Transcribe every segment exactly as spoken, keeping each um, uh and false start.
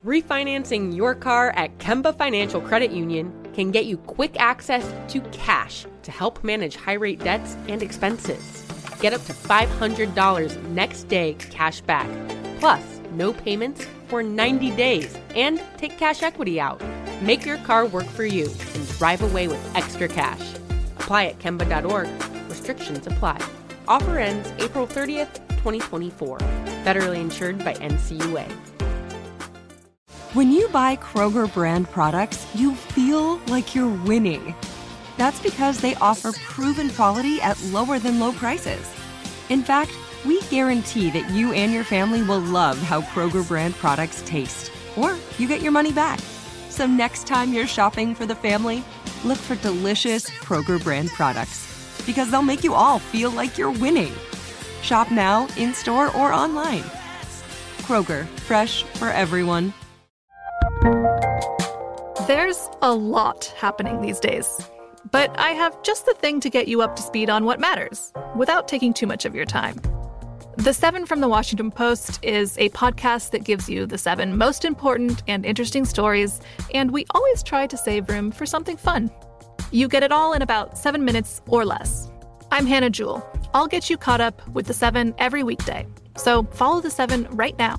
Refinancing your car at Kemba Financial Credit Union can get you quick access to cash to help manage high-rate debts and expenses. Get up to five hundred dollars next day cash back, plus no payments for ninety days, and take cash equity out. Make your car work for you and drive away with extra cash. Apply at Kemba dot org. Restrictions apply. Offer ends April thirtieth, twenty twenty-four. Federally insured by N C U A. When you buy Kroger brand products, you feel like you're winning. That's because they offer proven quality at lower than low prices. In fact, we guarantee that you and your family will love how Kroger brand products taste, or you get your money back. So next time you're shopping for the family, look for delicious Kroger brand products, because they'll make you all feel like you're winning. Shop now, in-store, or online. Kroger, fresh for everyone. There's a lot happening these days, but I have just the thing to get you up to speed on what matters without taking too much of your time. The Seven from the Washington Post is a podcast that gives you the seven most important and interesting stories, and we always try to save room for something fun. You get it all in about seven minutes or less. I'm Hannah Jewell. I'll get you caught up with the Seven every weekday. So follow the Seven right now.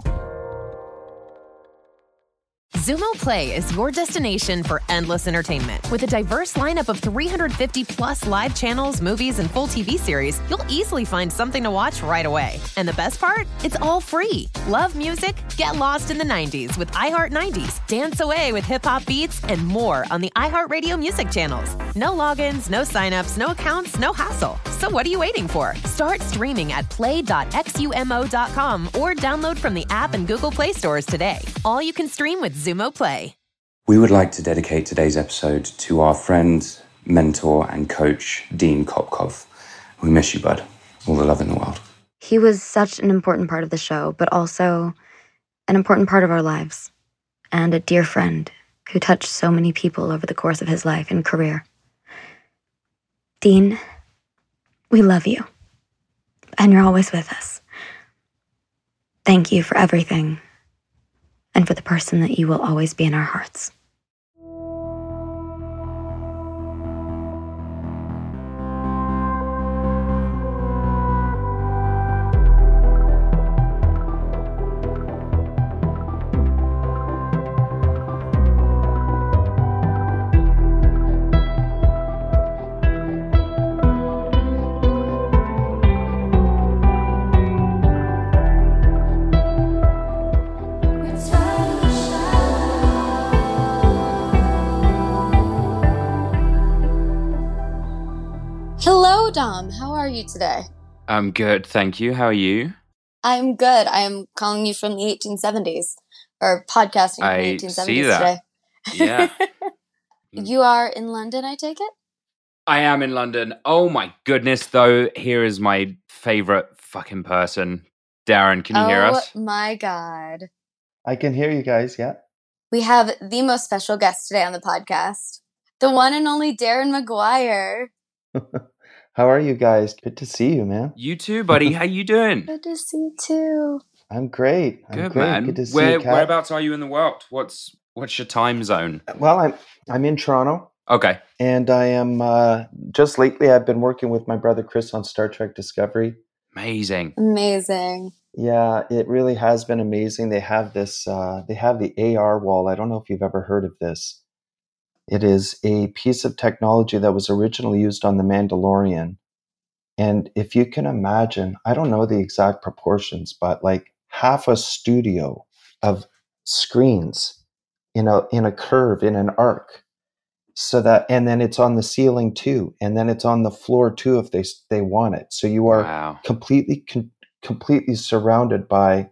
Zumo Play is your destination for endless entertainment. With a diverse lineup of three hundred fifty plus live channels, movies, and full T V series, you'll easily find something to watch right away. And the best part? It's all free. Love music? Get lost in the nineties with iHeart nineties, dance away with hip-hop beats, and more on the iHeartRadio music channels. No logins, no signups, no accounts, no hassle. So what are you waiting for? Start streaming at play dot xumo dot com or download from the app and Google Play stores today. All you can stream with Zumo Play. We would like to dedicate today's episode to our friend, mentor, and coach, Dean Kopkov. We miss you, bud. All the love in the world. He was such an important part of the show, but also an important part of our lives, and a dear friend who touched so many people over the course of his life and career. Dean, we love you, and you're always with us. Thank you for everything, and for the person that you will always be in our hearts. Hello, Dom. How are you today? I'm good, thank you. How are you? I'm good. I'm calling you from the eighteen seventies, or podcasting from I the eighteen seventies see that. today. Yeah. You are in London, I take it? I am in London. Oh my goodness, though. Here is my favorite fucking person. Darren, can you oh hear us? my God. I can hear you guys, yeah. We have the most special guest today on the podcast. The one and only Darren McGuire. How are you guys? Good to see you, man. You too, buddy. How you doing? Good to see you too. I'm great. I'm Good, great. man. Good to see Where, you, Kat. whereabouts are you in the world? What's what's your time zone? Well, I'm I'm in Toronto. Okay. And I am uh, just lately I've been working with my brother Chris on Star Trek Discovery. Amazing. Amazing. Yeah, it really has been amazing. They have this uh, they have the A R wall. I don't know if you've ever heard of this. It is a piece of technology that was originally used on The Mandalorian. And if you can imagine, I don't know the exact proportions, but like half a studio of screens in a in a curve, in an arc. So that, and then it's on the ceiling too, and then it's on the floor too if they they want it. So you are Wow. completely con- completely surrounded by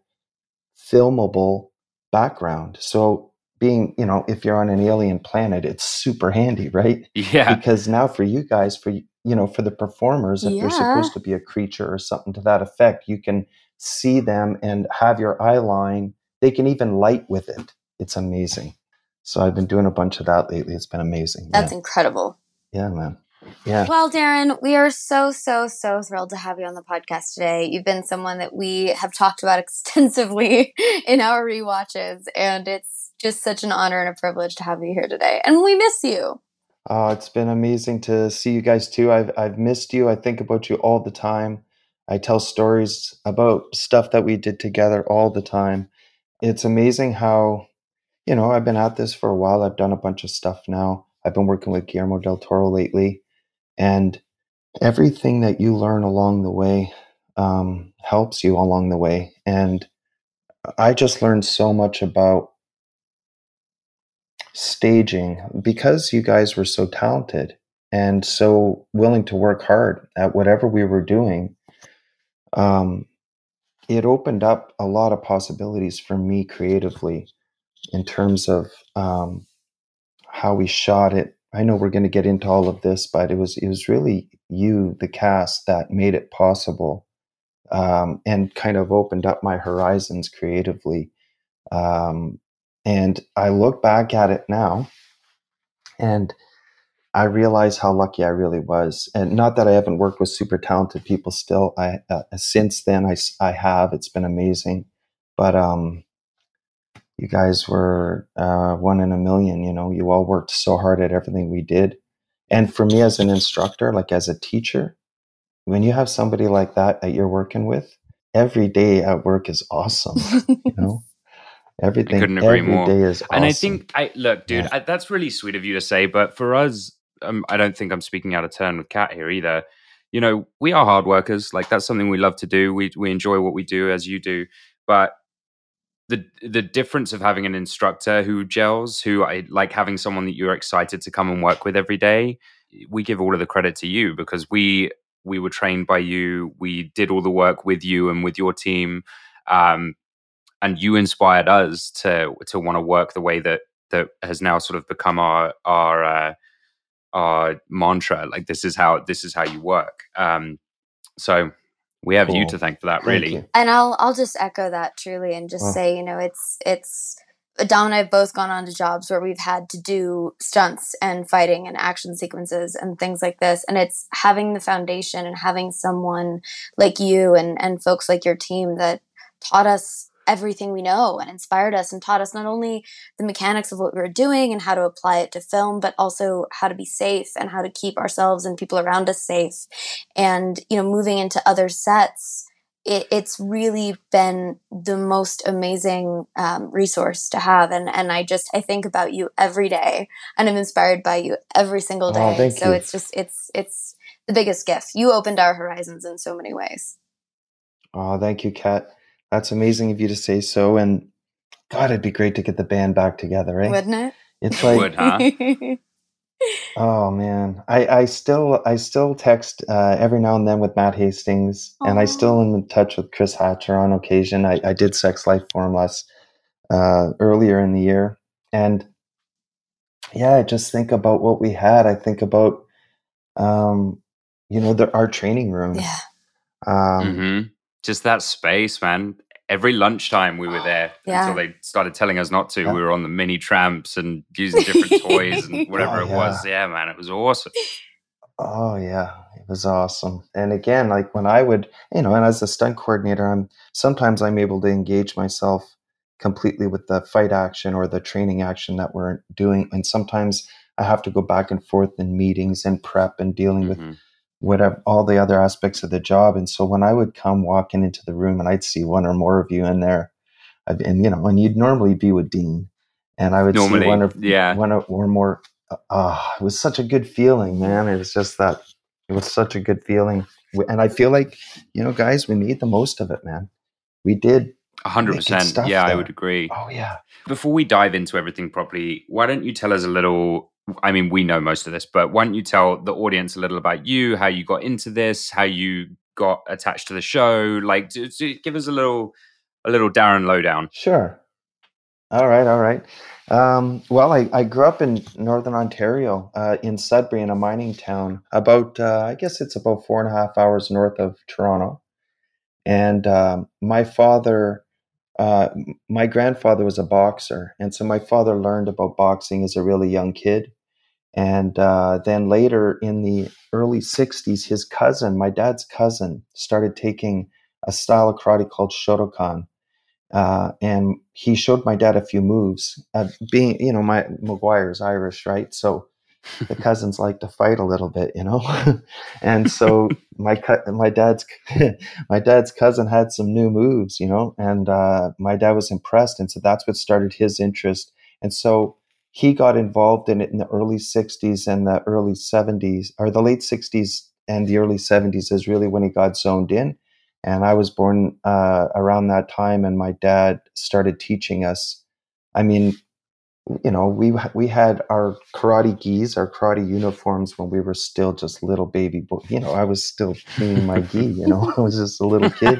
filmable background. So being, you know, if you're on an alien planet, it's super handy, right? Yeah. Because now for you guys, for, you know, for the performers, if Yeah. they're supposed to be a creature or something to that effect, you can see them and have your eye line. They can even light with it. It's amazing. So I've been doing a bunch of that lately. It's been amazing. That's yeah. incredible. Yeah, man. Yeah. Well, Darren, we are so, so, so thrilled to have you on the podcast today. You've been someone that we have talked about extensively in our rewatches, and it's just such an honor and a privilege to have you here today. And we miss you. Oh, it's been amazing to see you guys too. I've I've missed you. I think about you all the time. I tell stories about stuff that we did together all the time. It's amazing how, you know, I've been at this for a while. I've done a bunch of stuff now. I've been working with Guillermo del Toro lately, and everything that you learn along the way um, helps you along the way. And I just learned so much about staging because you guys were so talented and so willing to work hard at whatever we were doing. Um, it opened up a lot of possibilities for me creatively in terms of um, how we shot it. I know we're going to get into all of this, but it was it was really you, the cast, that made it possible um, and kind of opened up my horizons creatively. Um, And I look back at it now and I realize how lucky I really was. And not that I haven't worked with super talented people still. I uh, since then, I, I have. It's been amazing. But um, you guys were uh, one in a million. You know, you all worked so hard at everything we did. And for me as an instructor, like as a teacher, when you have somebody like that that you're working with, every day at work is awesome, you know? Everything, I couldn't agree every more. day is awesome. And I think, I look, dude, Yeah. I, that's really sweet of you to say. But for us, um, I don't think I'm speaking out of turn with Kat here either. You know, we are hard workers. Like that's something we love to do. We we enjoy what we do, as you do. But the the difference of having an instructor who gels, who I like having someone that you're excited to come and work with every day. We give all of the credit to you because we we were trained by you. We did all the work with you and with your team. Um, And you inspired us to to want to work the way that that has now sort of become our our uh, our mantra. Like this is how this is how you work. Um, so we have Cool. you to thank for that. Thank Really, you. And I'll I'll just echo that truly and just Oh. say, you know, it's it's Dom and I have both gone on to jobs where we've had to do stunts and fighting and action sequences and things like this. And it's having the foundation and having someone like you and, and folks like your team that taught us everything we know and inspired us and taught us not only the mechanics of what we were doing and how to apply it to film, but also how to be safe and how to keep ourselves and people around us safe. And, you know, moving into other sets, it, it's really been the most amazing um, resource to have. And, and I just, I think about you every day and I'm inspired by you every single day. Oh, thank so you. it's just, it's, it's the biggest gift. You opened our horizons in so many ways. Oh, thank you, Kat. That's amazing of you to say so. And God, it'd be great to get the band back together, right? Wouldn't it? It's like, would, huh? oh man, I, I still I still text uh, every now and then with Matt Hastings, and I still am in touch with Chris Hatcher on occasion. I, I did Sex Life for him last uh, earlier in the year, and yeah, I just think about what we had. I think about um, you know the, our training room. Yeah. Um, hmm just that space, man. Every lunchtime we were there Yeah. until they started telling us not to. Yeah. We were on the mini tramps and using different toys and whatever Oh, it was. Yeah, man, it was awesome. Oh yeah, it was awesome. And again, like when I would, you know, and as a stunt coordinator, I'm sometimes I'm able to engage myself completely with the fight action or the training action that we're doing, and sometimes I have to go back and forth in meetings and prep and dealing with Mhm. whatever all the other aspects of the job. And so when I would come walking into the room and I'd see one or more of you in there, I'd, and you know, and you'd normally be with Dean, and I would Normally, see one or yeah. one or, or more. Ah, it was such a good feeling, man. It was just that it was such a good feeling, and I feel like, you know, guys, we made the most of it, man. We did. A hundred wicked percent. stuff Yeah, I there. would agree. Oh yeah. Before we dive into everything properly, why don't you tell us a little? I mean, we know most of this, but why don't you tell the audience a little about you, how you got into this, how you got attached to the show? Like, do, do, give us a little, a little Darren lowdown. Sure. All right, all right. Um, well, I, I grew up in Northern Ontario, uh, in Sudbury, in a mining town, about, uh, I guess it's about four and a half hours north of Toronto. And um, my father, uh, m- my grandfather was a boxer. And so my father learned about boxing as a really young kid. And uh, then later in the early sixties, his cousin, my dad's cousin, started taking a style of karate called Shotokan. Uh, and he showed my dad a few moves. Uh, being, you know, my McGuire's Irish, right? So the cousins like to fight a little bit, you know. And so my co- my dad's my dad's cousin had some new moves, you know, and uh, my dad was impressed, and so that's what started his interest. And so he got involved in it in the early sixties and the early seventies, or the late sixties and the early seventies is really when he got zoned in. And I was born uh, around that time, and my dad started teaching us. I mean, you know, we we had our karate gis, our karate uniforms when we were still just little baby boy. You know, I was still cleaning my gi. You know, I was just a little kid,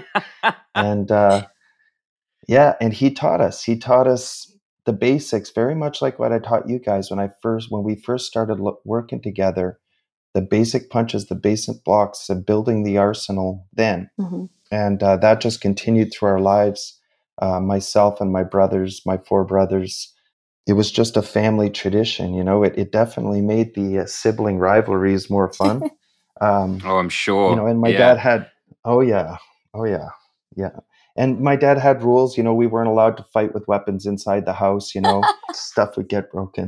and uh, yeah, and he taught us. He taught us the basics, very much like what I taught you guys when I first when we first started lo- working together. The basic punches, the basic blocks, of building the arsenal then. Mm-hmm. And uh, that just continued through our lives. Uh, myself and my brothers, my four brothers, it was just a family tradition. You know, it, it definitely made the uh, sibling rivalries more fun. Um, oh, I'm sure. You know, and my yeah. dad had, oh yeah, oh yeah, yeah. And my dad had rules. You know, we weren't allowed to fight with weapons inside the house. You know, stuff would get broken.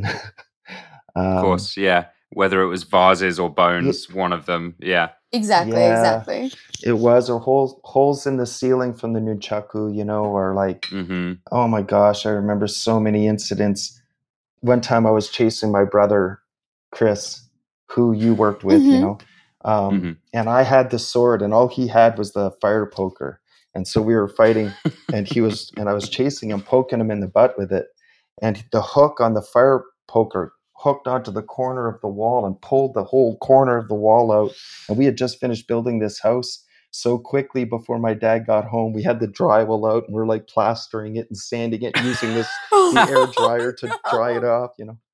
um, of course, yeah. Whether it was vases or bones, it, one of them, yeah. Exactly, yeah, exactly. It was, or holes holes in the ceiling from the nunchaku, you know, or like, mm-hmm. oh my gosh, I remember so many incidents. One time I was chasing my brother, Chris, who you worked with, mm-hmm. you know, um, mm-hmm. and I had the sword, and all he had was the fire poker. And so we were fighting, and he was, and I was chasing him, poking him in the butt with it. And the hook on the fire poker hooked onto the corner of the wall and pulled the whole corner of the wall out. And we had just finished building this house so quickly before my dad got home. We had the drywall out, and we're like plastering it and sanding it, using this the air dryer to dry it off, you know.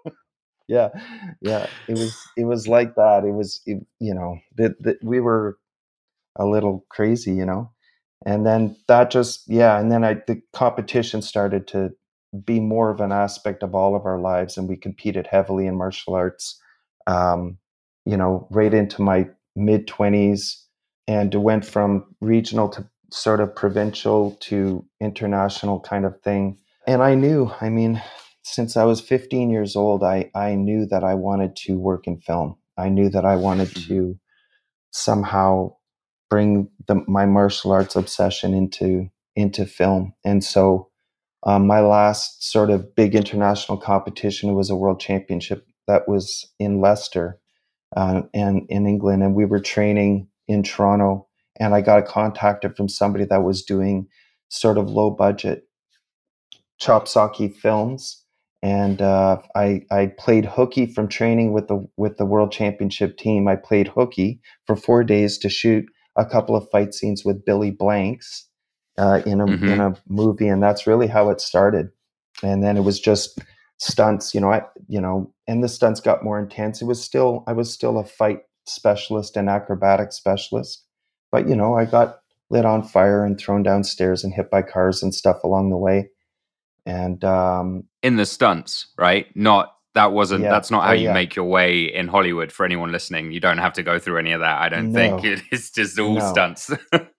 yeah, yeah. It was it was like that. It was it, you know that that we were a little crazy, you know. And then that just yeah, and then I the competition started to be more of an aspect of all of our lives, and we competed heavily in martial arts. Um, you know, right into my mid twenties, and it went from regional to sort of provincial to international kind of thing. And I knew, I mean, since I was fifteen years old, I I knew that I wanted to work in film. I knew that I wanted to somehow bring the, my martial arts obsession into into film. And so um, my last sort of big international competition was a world championship that was in Leicester uh, and in England. And we were training in Toronto, and I got contacted from somebody that was doing sort of low budget chopsocky films. And uh, I I played hooky from training with the with the world championship team. I played hooky for four days to shoot a couple of fight scenes with Billy Blanks uh, in a mm-hmm. in a movie, and that's really how it started. And then it was just stunts, you know. I you know, and the stunts got more intense. It was still I was still a fight specialist and acrobatic specialist, but you know, I got lit on fire and thrown downstairs and hit by cars and stuff along the way. And um, in the stunts, right? Not that wasn't yeah. that's not how oh, you yeah. make your way in Hollywood. For anyone listening, you don't have to go through any of that. I don't No. think it's just all No. stunts.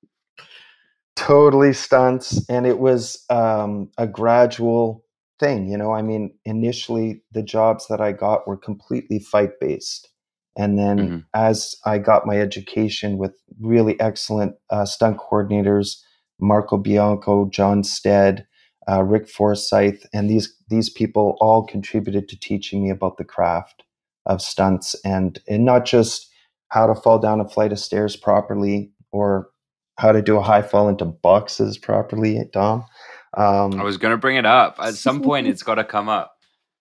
Totally stunts, and it was um, a gradual thing. You know, I mean, initially the jobs that I got were completely fight based, and then mm-hmm. as I got my education with really excellent uh, stunt coordinators, Marco Bianco, John Stead, Uh, Rick Forsyth, and these these people all contributed to teaching me about the craft of stunts, and and not just how to fall down a flight of stairs properly or how to do a high fall into boxes properly, Dom. Um, I was going to bring it up. At some point, it's got to come up.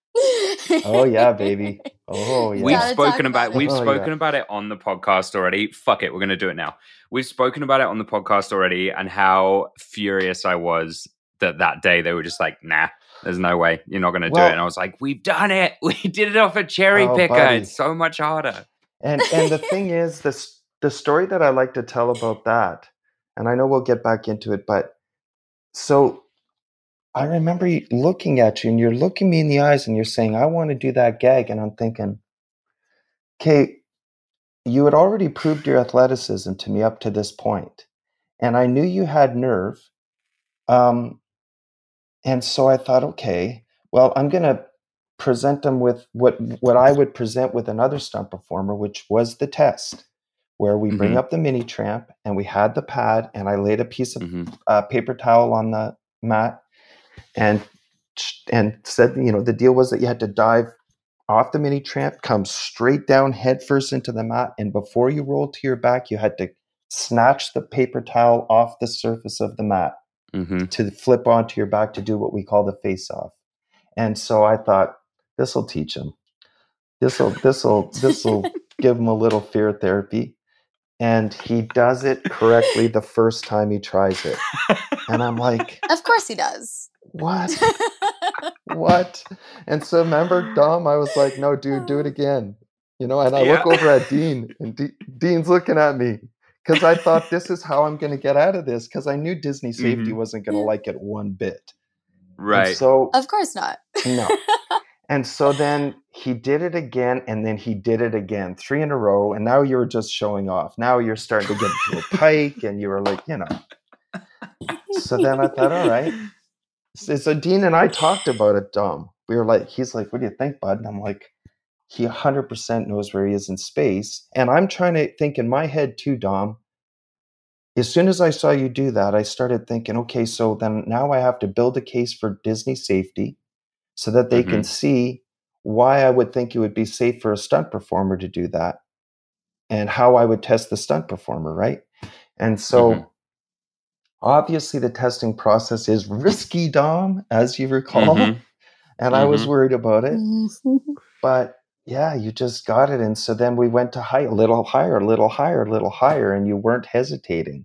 oh yeah, baby. Oh yeah. We've spoken about, about we've oh, spoken yeah. about it on the podcast already. Fuck it, we're going to do it now. We've spoken about it on the podcast already, and how furious I was that that day they were just like, nah, there's no way you're not going to well, do it. And I was like, we've done it. We did it off a cherry oh, picker. buddy. It's so much harder. And and the thing is, this the story that I like to tell about that, and I know we'll get back into it, but so I remember looking at you, and you're looking me in the eyes, and you're saying, I want to do that gag. And I'm thinking, okay, you had already proved your athleticism to me up to this point, and I knew you had nerve. Um, and so I thought, okay, well, I'm going to present them with what what I would present with another stunt performer, which was the test, where we bring Mhm. up the mini tramp and we had the pad, and I laid a piece of Mhm. uh, paper towel on the mat, and and said, you know, the deal was that you had to dive off the mini tramp, come straight down headfirst into the mat, and before you rolled to your back, you had to snatch the paper towel off the surface of the mat Mhm. to flip onto your back to do what we call the face off. And so I thought, this will teach him. This will this will this will give him a little fear therapy. And he does it correctly the first time he tries it. And I'm like, Of course he does. what? What? And so remember, Dom, I was like, no, dude, do it again. You know, and I Yeah. look over at Dean, and D- Dean's looking at me because I thought, this is how I'm going to get out of this, because I knew Disney Safety Mhm. wasn't going to like it one bit. And Right. so, Of course not. no. And so then he did it again, and then he did it again, three in a row. And now you're just showing off. Now you're starting to get into a pike, and you were like, you know. So then I thought, all right. So, so Dean and I talked about it, Dom. We were like, he's like, what do you think, bud? And I'm like, he one hundred percent knows where he is in space. And I'm trying to think in my head too, Dom. As soon as I saw you do that, I started thinking, okay, so then now I have to build a case for Disney Safety so that they can Mhm. see why I would think it would be safe for a stunt performer to do that and how I would test the stunt performer, right? And so Mhm. obviously the testing process is risky, Dom, as you recall. Mhm. And I was Mhm. worried about it. Mm-hmm. But yeah, you just got it. And so then we went to high, a little higher, a little higher, a little higher, and you weren't hesitating.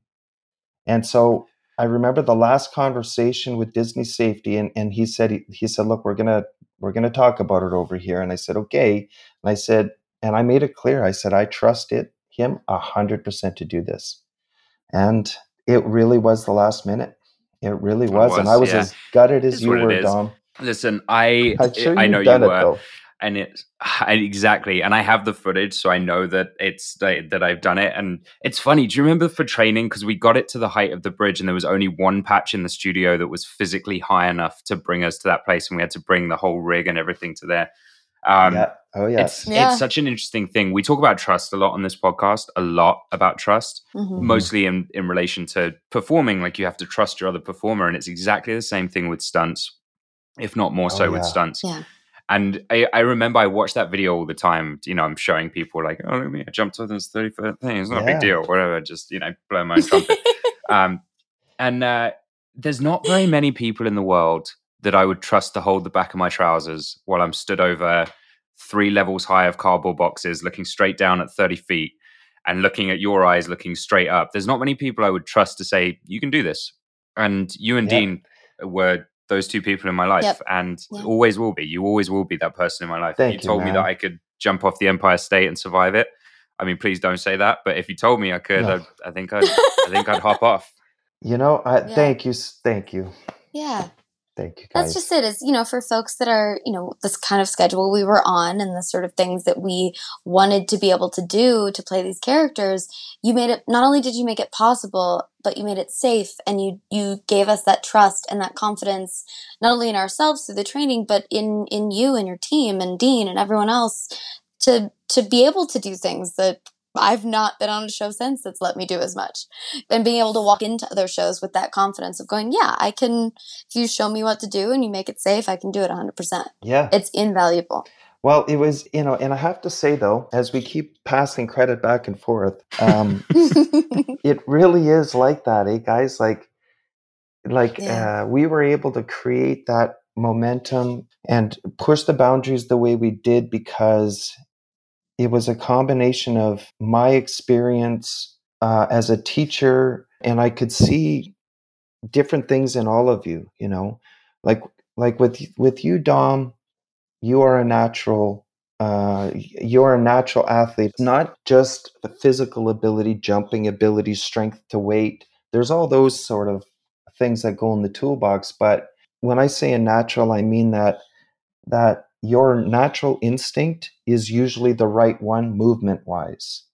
And so I remember the last conversation with Disney Safety, and, and he said, he, he said, look, we're gonna we're gonna talk about it over here. And I said, okay. And I said, and I made it clear. I said, I trust it him a hundred percent to do this. And it really was the last minute. It really It was. And I was, was yeah. as gutted as It's you what it were, is. Dom. Listen, I I'm sure I you've know you done it were, though. and it's I, exactly, and I have the footage, so I know that it's that, that I've done it. And it's funny. Do you remember for training, because we got it to the height of the bridge, and there was only one patch in the studio that was physically high enough to bring us to that place, and we had to bring the whole rig and everything to there. Um, Yeah. Oh, yes. It's Yeah. it's such an interesting thing. We talk about trust a lot on this podcast, a lot about trust, Mhm. mostly in, in relation to performing. Like, you have to trust your other performer, and it's exactly the same thing with stunts, if not more Oh, so with yeah. stunts. Yeah. And I, I remember I watched that video all the time. You know, I'm showing people like, oh, look at me, I jumped over this thirty foot thing. It's not a big Yeah. deal, whatever. Just, you know, blow my own trumpet. Um, and uh, there's not very many people in the world that I would trust to hold the back of my trousers while I'm stood over three levels high of cardboard boxes, looking straight down at thirty feet and looking at your eyes, looking straight up. There's not many people I would trust to say, you can do this. And you and Yep. Dean were those two people in my life, Yep. and Yeah. always will be. You always will be that person in my life. Thank you you, told me man. that I could jump off the Empire State and survive it. I mean, please don't say that. But if you told me I could, No. I, I think I'd, I think I'd hop off. You know, I Yeah. thank you. s- Thank you. Yeah. Thank you, guys. That's just it. Is, you know, for folks that are, you know, this kind of schedule we were on and the sort of things that we wanted to be able to do to play these characters, you made it, not only did you make it possible, but you made it safe, and you, you gave us that trust and that confidence, not only in ourselves through the training, but in, in you and your team and Dean and everyone else to, to be able to do things that I've not been on a show since that's let me do as much. And being able to walk into other shows with that confidence of going, yeah, I can, if you show me what to do and you make it safe, I can do it one hundred percent. Yeah. It's invaluable. Well, it was, you know, and I have to say though, as we keep passing credit back and forth, um, it really is like that, eh, guys? Like, like Yeah. uh, we were able to create that momentum and push the boundaries the way we did because it was a combination of my experience uh, as a teacher, and I could see different things in all of you. You know, like like with with you, Dom, you are a natural. Uh, you're a natural athlete, not just the physical ability, jumping ability, strength to weight. There's all those sort of things that go in the toolbox. But when I say a natural, I mean that that your natural instinct is usually the right one movement wise.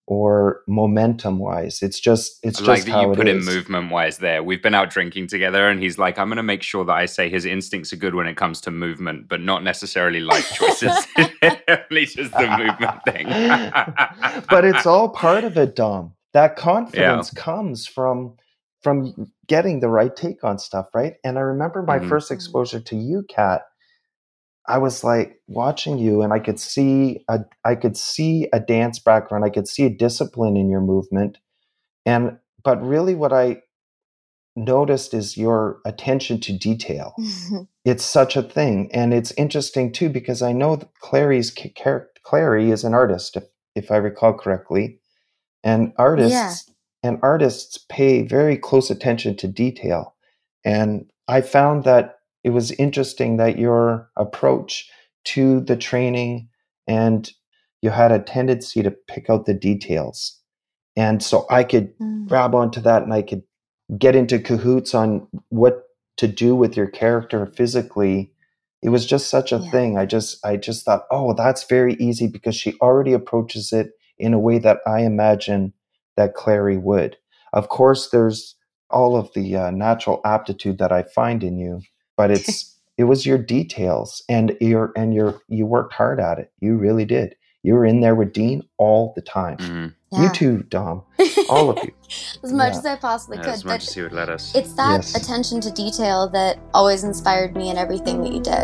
or momentum wise. It's just it's I like just that how you it put in is. movement wise there. We've been out drinking together and he's like, I'm going to make sure that I say his instincts are good when it comes to movement, but not necessarily life choices. Only just the movement thing. But it's all part of it, Dom. That confidence yeah. comes from from getting the right take on stuff, right? And I remember my mm-hmm. first exposure to you, Kat. I was like watching you, and I could see a I could see a dance background. I could see a discipline in your movement, and but really, what I noticed is your attention to detail. It's such a thing, and it's interesting too because I know that Clary's character, Clary is an artist, if if I recall correctly, and artists yeah. and artists pay very close attention to detail, and I found that. It was interesting that your approach to the training and you had a tendency to pick out the details. And so I could mm. grab onto that and I could get into cahoots on what to do with your character physically. It was just such a yeah. thing. I just, I just thought, oh, that's very easy because she already approaches it in a way that I imagine that Clary would. Of course, there's all of the uh, natural aptitude that I find in you. But it's it was your details and your and your you worked hard at it. You really did. You were in there with Dean all the time. Mm-hmm. Yeah. You too, Dom. All of you. As much yeah. as I possibly yeah, could. As much as he would let us. It's that yes. attention to detail that always inspired me in everything that you did.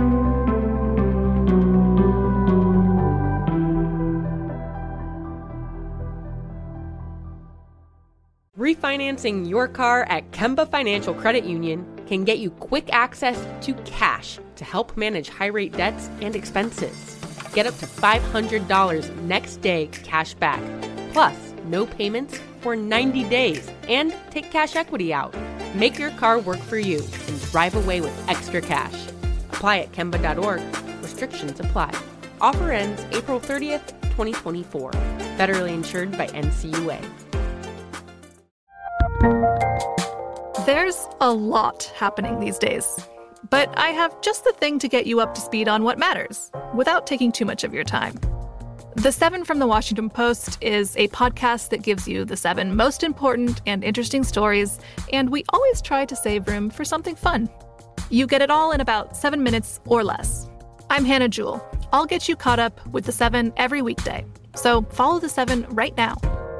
Refinancing your car at Kemba Financial Credit Union can get you quick access to cash to help manage high-rate debts and expenses. Get up to five hundred dollars next day cash back, plus no payments for ninety days, and take cash equity out. Make your car work for you and drive away with extra cash. Apply at Kemba dot org. Restrictions apply. Offer ends April thirtieth, twenty twenty-four. Federally insured by N C U A. There's a lot happening these days, but I have just the thing to get you up to speed on what matters without taking too much of your time. The Seven from the Washington Post is a podcast that gives you the seven most important and interesting stories, and we always try to save room for something fun. You get it all in about seven minutes or less. I'm Hannah Jewell. I'll get you caught up with the seven every weekday. So follow the seven right now.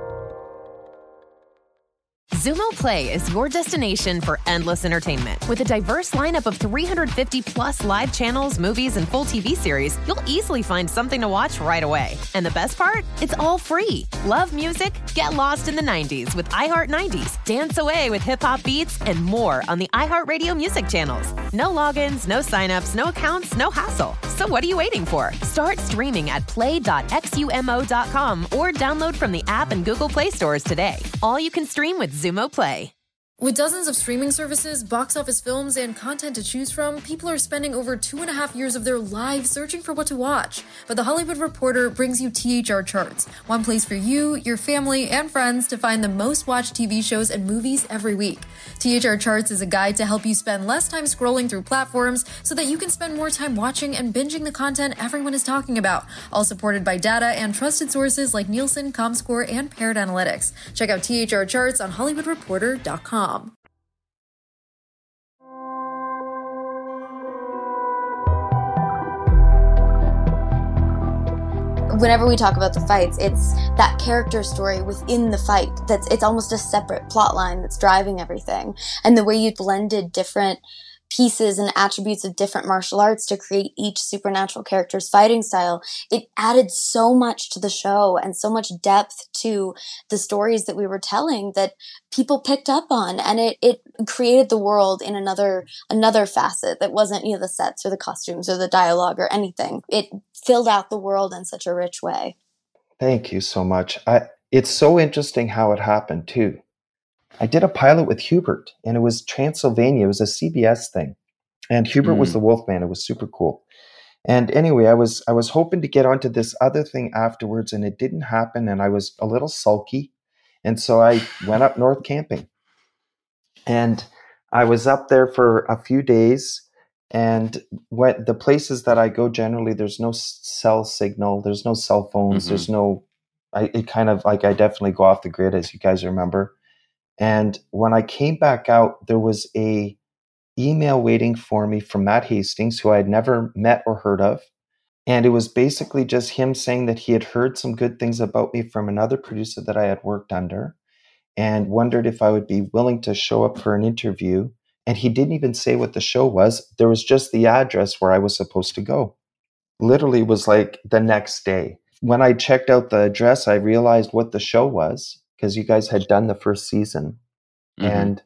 Xumo Play is your destination for endless entertainment. With a diverse lineup of three hundred fifty plus live channels, movies, and full T V series, you'll easily find something to watch right away. And the best part? It's all free. Love music? Get lost in the nineties with iHeart nineties. Dance away with hip-hop beats and more on the iHeartRadio music channels. No logins, no signups, no accounts, no hassle. So what are you waiting for? Start streaming at play dot xumo dot com or download from the app and Google Play stores today. All you can stream with Xumo Play. With dozens of streaming services, box office films, and content to choose from, people are spending over two and a half years of their lives searching for what to watch. But The Hollywood Reporter brings you T H R Charts, one place for you, your family, and friends to find the most watched T V shows and movies every week. T H R Charts is a guide to help you spend less time scrolling through platforms so that you can spend more time watching and binging the content everyone is talking about, all supported by data and trusted sources like Nielsen, Comscore, and Paired Analytics. Check out T H R Charts on hollywood reporter dot com. Whenever we talk about the fights, it's that character story within the fight that's it's almost a separate plot line that's driving everything. And the way you blended different pieces and attributes of different martial arts to create each supernatural character's fighting style, it added so much to the show and so much depth to the stories that we were telling that people picked up on, and it, it created the world in another another facet that wasn't, you know, the sets or the costumes or the dialogue or anything. It filled out the world in such a rich way. Thank you so much. I, it's so interesting how it happened too. I did a pilot with Hubert, and it was Transylvania. It was a C B S thing, and Hubert mm. was the Wolfman. It was super cool. And anyway, I was I was hoping to get onto this other thing afterwards, and it didn't happen. And I was a little sulky, and so I went up north camping, and I was up there for a few days. And what the places that I go generally, there's no cell signal, there's no cell phones, mm-hmm. there's no I, it kind of like, I definitely go off the grid, as you guys remember. And when I came back out, there was a email waiting for me from Matt Hastings, who I had never met or heard of. And it was basically just him saying that he had heard some good things about me from another producer that I had worked under, and wondered if I would be willing to show up for an interview. And he didn't even say what the show was. There was just the address where I was supposed to go. Literally was like the next day. When I checked out the address, I realized what the show was, because you guys had done the first season. Mm-hmm. And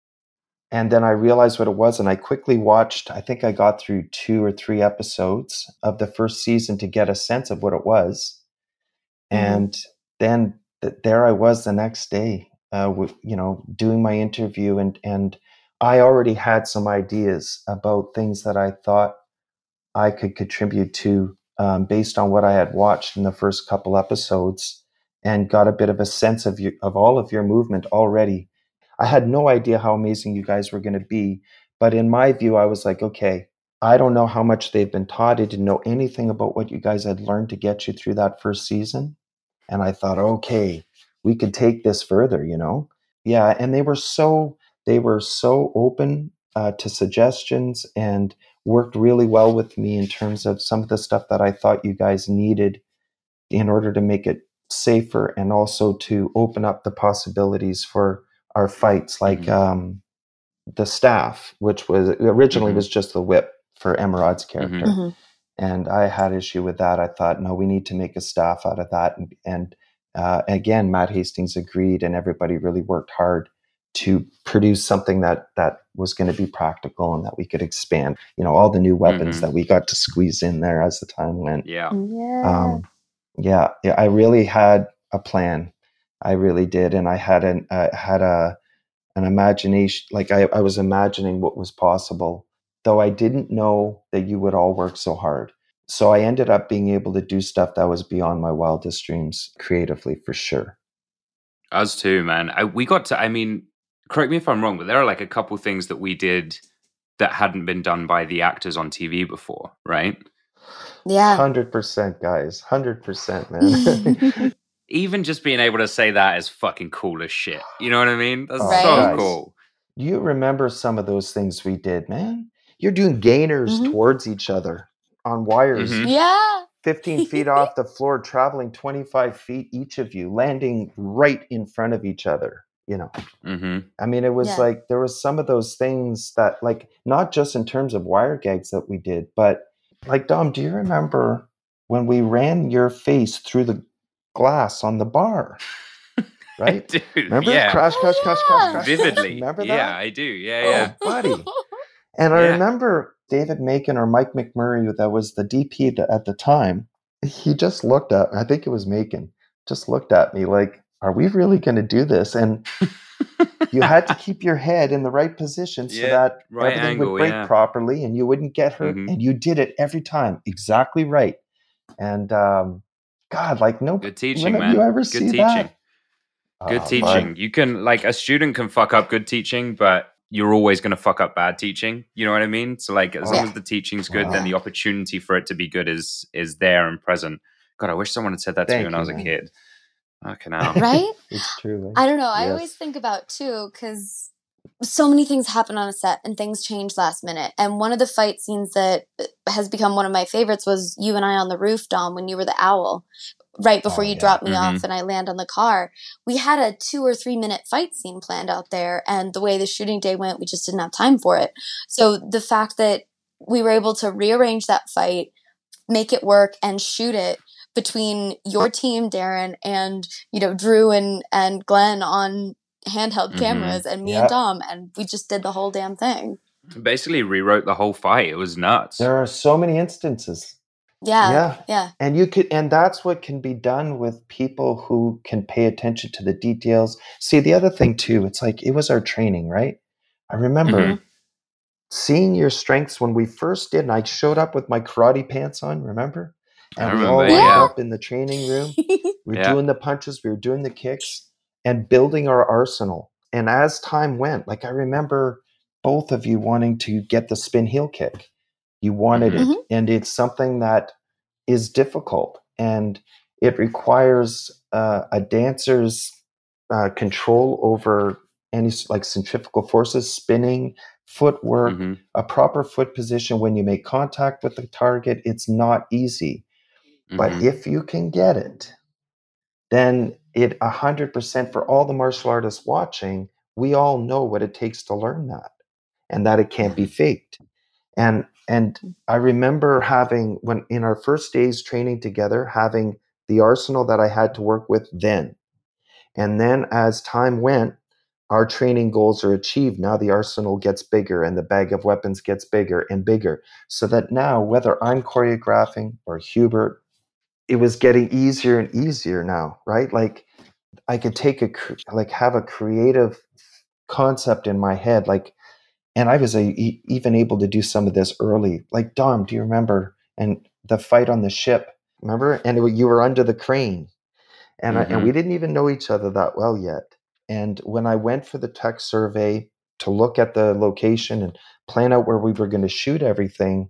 and then I realized what it was, and I quickly watched, I think I got through two or three episodes of the first season to get a sense of what it was. Mm-hmm. And then th- there I was the next day, uh, with, you know, doing my interview, and and I already had some ideas about things that I thought I could contribute to, um, based on what I had watched in the first couple episodes, and got a bit of a sense of you, of all of your movement already. I had no idea how amazing you guys were going to be, but in my view, I was like, okay, I don't know how much they've been taught. I didn't know anything about what you guys had learned to get you through that first season. And I thought, okay, we could take this further, you know? Yeah. And they were so, they were so open uh, to suggestions, and worked really well with me in terms of some of the stuff that I thought you guys needed in order to make it safer, and also to open up the possibilities for our fights, like mm-hmm. um, the staff, which was originally mm-hmm. was just the whip for Emerod's character. Mm-hmm. And I had issue with that. I thought, no, we need to make a staff out of that. And, and uh, again, Matt Hastings agreed, and everybody really worked hard to produce something that that was going to be practical and that we could expand. You know, all the new weapons mm-hmm. that we got to squeeze in there as the time went. Yeah. Yeah. Um, yeah. Yeah. I really had a plan. I really did. And I had an, uh, had a, an imagination, like I, I was imagining what was possible, though I didn't know that you would all work so hard. So I ended up being able to do stuff that was beyond my wildest dreams creatively, for sure. Us too, man. I, we got to, I mean, correct me if I'm wrong, but there are like a couple things that we did that hadn't been done by the actors on T V before, right? Yeah. one hundred percent, guys. one hundred percent, man. Even just being able to say that is fucking cool as shit. You know what I mean? That's right. so Guys, cool. You remember some of those things we did, man? You're doing gainers mm-hmm. towards each other on wires. Mm-hmm. Yeah. fifteen feet off the floor, traveling twenty-five feet each of you, landing right in front of each other. You know, mm-hmm. I mean, it was yeah. like, there was some of those things that, like, not just in terms of wire gags that we did, but like, Dom, do you remember when we ran your face through the glass on the bar? Right? Dude, remember? Yeah. Crash, crash, crash, crash, crash. Vividly. Remember that? Yeah, I do. Yeah, yeah. Oh, buddy. And I Yeah. remember David Macon, or Mike McMurray, that was the D P at the time. He just looked at, I think it was Macon, just looked at me like, are we really going to do this? And you had to keep your head in the right position so Yeah, that right everything angle, would break yeah. properly and you wouldn't get hurt. Mhm. And you did it every time exactly right. And um, God, like, no, Good teaching, when have man. you ever Good see teaching. that? Good Oh, teaching. bud. You can, like, a student can fuck up good teaching, but you're always going to fuck up bad teaching. You know what I mean? So, like, as Oh. long as the teaching's good, then the opportunity for it to be good is is there and present. God, I wish someone had said that to Thank me when I you, was a man. kid. Fucking hell. Right? It's true. eh? I don't know. I Yes. always think about too, because so many things happen on a set and things change last minute. And one of the fight scenes that has become one of my favorites was you and I on the roof, Dom, when you were the owl, right before Oh, you yeah. dropped me Mhm. off and I land on the car. We had a two or three minute fight scene planned out there. And the way the shooting day went, we just didn't have time for it. So the fact that we were able to rearrange that fight, make it work, and shoot it between your team, Darren, and, you know, Drew and, and Glenn on handheld Mhm. cameras, and me Yep. and Dom, and we just did the whole damn thing. Basically rewrote the whole fight. It was nuts. There are so many instances. Yeah. Yeah. Yeah. And you could, and that's what can be done with people who can pay attention to the details. See, the other thing too, it's like, it was our training, right? I remember Mhm. seeing your strengths when we first did, and I showed up with my karate pants on, remember? And I we remember, all yeah. lined up in the training room. We were Yeah. doing the punches, we were doing the kicks, and building our arsenal. And as time went, like, I remember both of you wanting to get the spin heel kick. You wanted Mhm. it. And it's something that is difficult, and it requires uh, a dancer's uh, control over any like centrifugal forces, spinning, footwork, Mm-hmm. a proper foot position when you make contact with the target. It's not easy. But Mm-hmm. if you can get it, then it one hundred percent for all the martial artists watching, we all know what it takes to learn that and that it can't be faked. And and I remember having, when in our first days training together, having the arsenal that I had to work with then. And then as time went, our training goals are achieved. Now the arsenal gets bigger and the bag of weapons gets bigger and bigger. So that now, whether I'm choreographing or Hubert, it was getting easier and easier now, right? Like I could take a, like have a creative concept in my head, like, and I was a, even able to do some of this early. Like, Dom, do you remember? And the fight on the ship, remember? And it, you were under the crane. And, Mm-hmm. I, and we didn't even know each other that well yet. And when I went for the tech survey to look at the location and plan out where we were going to shoot everything,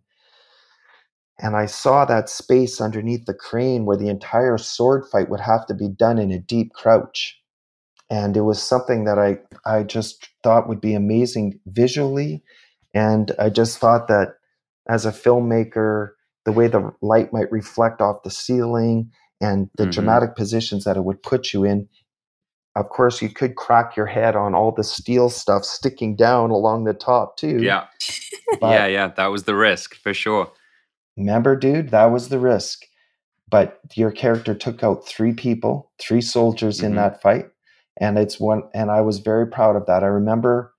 and I saw that space underneath the crane where the entire sword fight would have to be done in a deep crouch. And it was something that I, I just thought would be amazing visually. And I just thought that as a filmmaker, the way the light might reflect off the ceiling and the Mm-hmm. dramatic positions that it would put you in. Of course, you could crack your head on all the steel stuff sticking down along the top too. Yeah. But yeah, yeah. That was the risk for sure. remember, dude, that was the risk. But your character took out three people, three soldiers Mm-hmm. in that fight. And it's one, and I was very proud of that. I remember,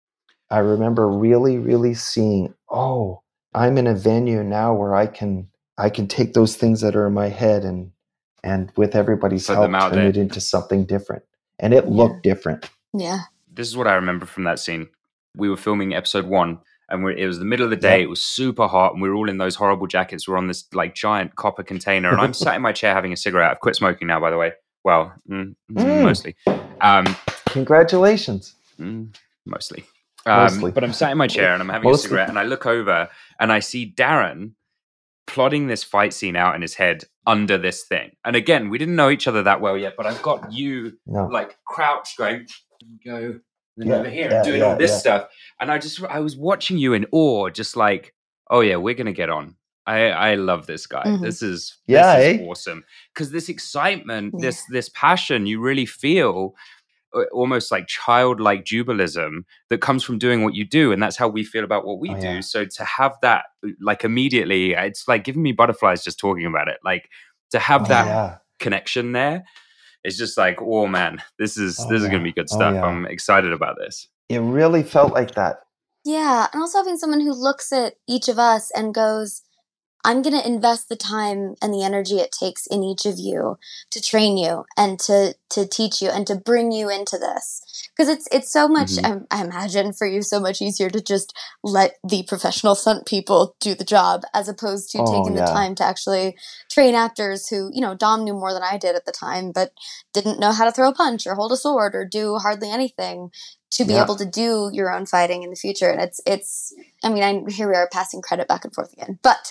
I remember really, really seeing, oh, I'm in a venue now where I can, I can take those things that are in my head and, and with everybody's Put help, them out turn there. it into something different. And it looked different. Yeah. This is what I remember from that scene. We were filming episode one, and we're, it was the middle of the day. Yep. It was super hot, and we were all in those horrible jackets. We're on this like giant copper container, and I'm sat in my chair having a cigarette. I've quit smoking now, by the way. Well, mm, Mm. mostly. Um, Congratulations. mm, mostly. Um, Mostly. But I'm sat in my chair, and I'm having Mostly. a cigarette, and I look over, and I see Darren plotting this fight scene out in his head under this thing. And again, we didn't know each other that well yet, but I've got you No. like crouched going, go, then Yeah, over here, yeah, doing yeah, all this yeah. stuff. And I just, I was watching you in awe, just like, oh yeah, we're going to get on. I, I love this guy. Mhm. This is, Yeah, this is eh? awesome. Because this excitement, Yeah. this, this passion, you really feel uh, almost like childlike jubilism that comes from doing what you do. And that's how we feel about what we Oh, do. yeah. So to have that like immediately, it's like giving me butterflies just talking about it. Like to have Oh, that yeah. connection there, it's just like, oh man, this is, Oh, this is yeah. going to be good Oh, stuff. yeah. I'm excited about this. It really felt like that. Yeah. And also having someone who looks at each of us and goes, I'm going to invest the time and the energy it takes in each of you to train you and to, to teach you and to bring you into this. Because it's it's so much, Mhm. I, I imagine, for you, so much easier to just let the professional stunt people do the job as opposed to Oh, taking yeah. the time to actually train actors who, you know, Dom knew more than I did at the time, but didn't know how to throw a punch or hold a sword or do hardly anything to be Yeah. able to do your own fighting in the future. And it's, it's I mean, I, here we are passing credit back and forth again, but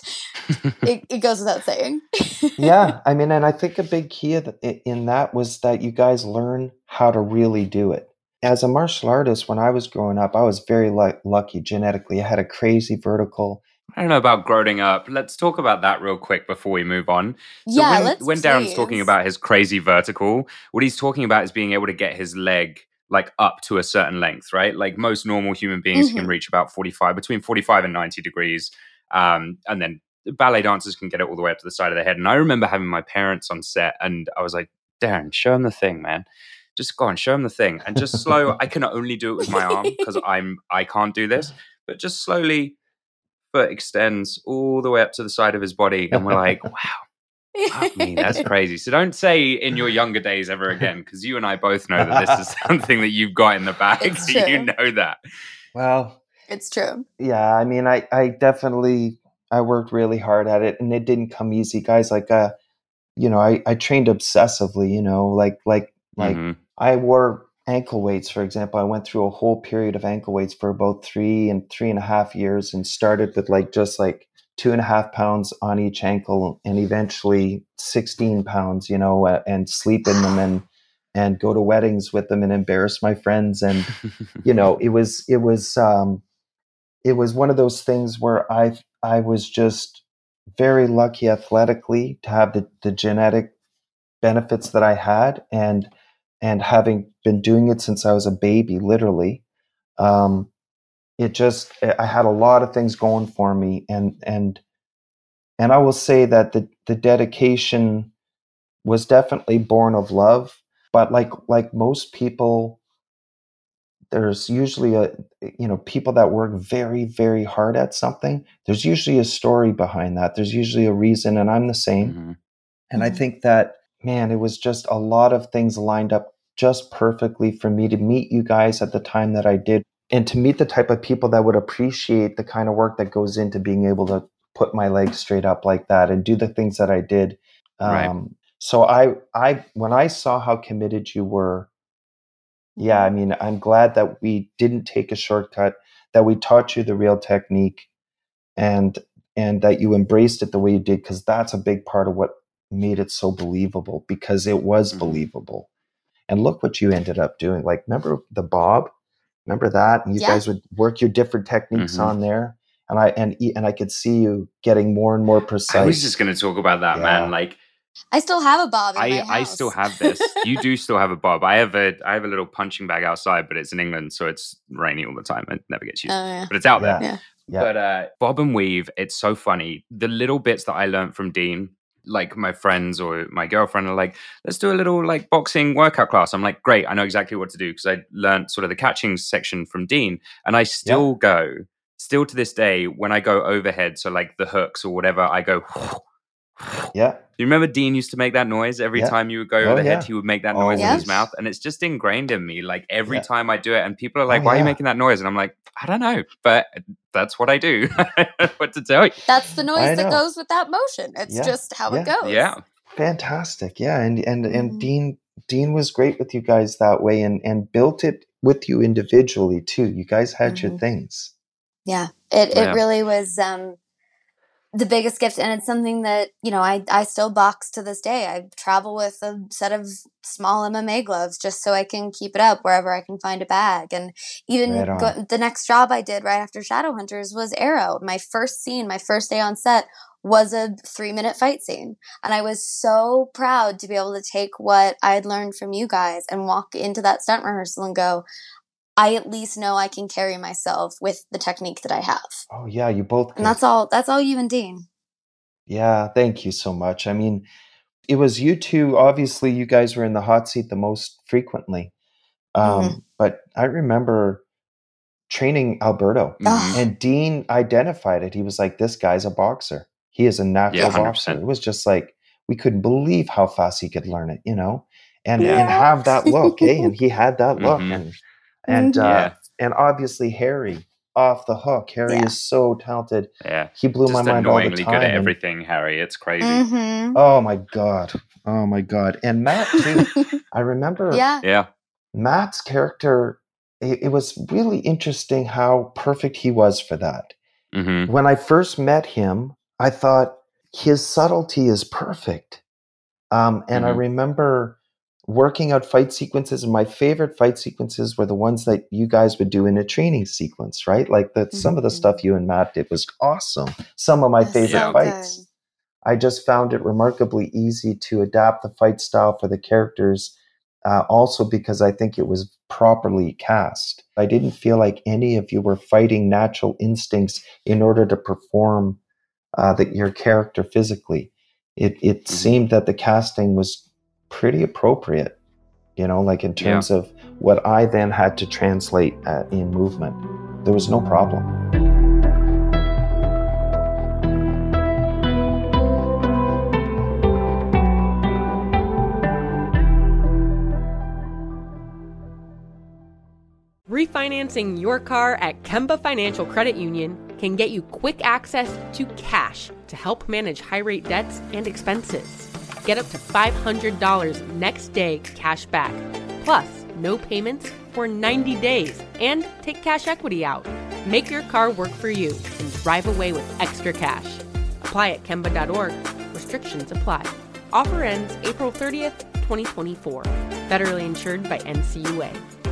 it, it goes without saying. Yeah. I mean, and I think a big key of the, in that was that you guys learn how to really do it. As a martial artist, when I was growing up, I was very lu- lucky genetically. I had a crazy vertical. I don't know about growing up. Let's talk about that real quick before we move on. So Yeah, when, let's when Darren's talking please. about his crazy vertical, what he's talking about is being able to get his leg like up to a certain length, right? Like most normal human beings can Mhm. reach about forty-five, between forty-five and ninety degrees. Um, and then ballet dancers can get it all the way up to the side of the head. And I remember having my parents on set and I was like, Darren, show him the thing, man. Just go on, show him the thing. And just slow, I can only do it with my arm because I'm, I can't do this. But just slowly, foot extends all the way up to the side of his body. And we're like, wow, fuck me, that's crazy. So don't say in your younger days ever again, because you and I both know that this is something that you've got in the bag. It's So you true. know that. Well, It's true. yeah, I mean, I, I definitely, I worked really hard at it and it didn't come easy. Guys, like, uh, you know, I, I trained obsessively, you know, like, like, like Mhm. I wore ankle weights, for example. I went through a whole period of ankle weights for about three and three and a half years and started with like, just like two and a half pounds on each ankle and eventually sixteen pounds, you know, uh, and sleep in them and, and go to weddings with them and embarrass my friends. And, you know, it was, it was, um, it was one of those things where I, I was just very lucky athletically to have the, the genetic benefits that I had. And, and having been doing it since I was a baby, literally, um, it just, I had a lot of things going for me. And, and, and I will say that the, the dedication was definitely born of love, but like, like most people, there's usually a, you know, people that work very, very hard at something. There's usually a story behind that. There's usually a reason. And I'm the same. Mm-hmm. And mm-hmm. I think that, man, it was just a lot of things lined up just perfectly for me to meet you guys at the time that I did. And to meet the type of people that would appreciate the kind of work that goes into being able to put my legs straight up like that and do the things that I did. Um, right. So I, I, when I saw how committed you were, yeah, I mean, I'm glad that we didn't take a shortcut, that we taught you the real technique, and and that you embraced it the way you did, because that's a big part of what made it so believable, because it was mm-hmm. believable. And look what you ended up doing. Like, remember the bob? Remember that? And you yeah. guys would work your different techniques mm-hmm. on there. And I and and I could see you getting more and more precise. I was just going to talk about that, yeah. man. Like, I still have a bob in I, my house. I still have this. You do still have a bob. I have a I have a little punching bag outside, but it's in England, so it's rainy all the time. It never gets used. Oh, yeah. But it's out yeah. there. Yeah. Yeah. But uh, bob and weave, it's so funny. The little bits that I learned from Dean, like my friends or my girlfriend are like, let's do a little like boxing workout class. I'm like, great, I know exactly what to do, because I learned sort of the catching section from Dean. And I still yeah. go, still to this day, when I go overhead, so like the hooks or whatever, I go, yeah. Do you remember Dean used to make that noise every yeah. time you would go oh, overhead? Yeah. He would make that oh, noise yes. in his mouth, and it's just ingrained in me. Like every yeah. time I do it, and people are like, oh, "Why yeah. are you making that noise?" And I'm like, "I don't know, but that's what I do." What to tell you? That's the noise that goes with that motion. It's yeah. just how yeah. it goes. Yeah, fantastic. Yeah, and and mm-hmm. and Dean Dean was great with you guys that way, and and built it with you individually too. You guys had mm-hmm. your things. Yeah, it it yeah. really was. Um, the biggest gift, and it's something that, you know, I, I still box to this day. I travel with a set of small M M A gloves just so I can keep it up wherever I can find a bag. And even right go, the next job I did right after Shadowhunters was Arrow. My first scene, my first day on set was a three minute fight scene. And I was so proud to be able to take what I had learned from you guys and walk into that stunt rehearsal and go, I at least know I can carry myself with the technique that I have. Oh yeah, you both could. And that's all, that's all you and Dean. Yeah, thank you so much. I mean, it was you two, obviously you guys were in the hot seat the most frequently. Um, mm-hmm. But I remember training Alberto mm-hmm. and Dean identified it. He was like, this guy's a boxer. He is a natural yeah, boxer. It was just like, we couldn't believe how fast he could learn it, you know, and, yeah. and have that look, eh? And he had that look. Mm-hmm. And And uh, yeah. and obviously Harry, off the hook. Harry yeah. is so talented. Yeah, he blew Just my mind all the time. Annoyingly good at everything, Harry. It's crazy. Mm-hmm. Oh my god, oh my god. And Matt too. I remember. Yeah, yeah. Matt's character. It, it was really interesting how perfect he was for that. Mm-hmm. When I first met him, I thought his subtlety is perfect. Um, and mm-hmm. I remember working out fight sequences, and my favorite fight sequences were the ones that you guys would do in a training sequence, right? Like the, mm-hmm. some of the stuff you and Matt did was awesome. Some of my That's favorite so fights. Good. I just found it remarkably easy to adapt the fight style for the characters, uh, also because I think it was properly cast. I didn't feel like any of you were fighting natural instincts in order to perform uh, the, your character physically. It, it mm-hmm. seemed that the casting was pretty appropriate, you know, like in terms yeah. of what I then had to translate uh, in movement. There was no problem. Refinancing your car at Kemba Financial Credit Union can get you quick access to cash to help manage high-rate debts and expenses. Get up to five hundred dollars next day cash back, plus no payments for ninety days, and take cash equity out. Make your car work for you and drive away with extra cash. Apply at Kemba dot org. Restrictions apply. Offer ends April thirtieth, twenty twenty-four. Federally insured by N C U A.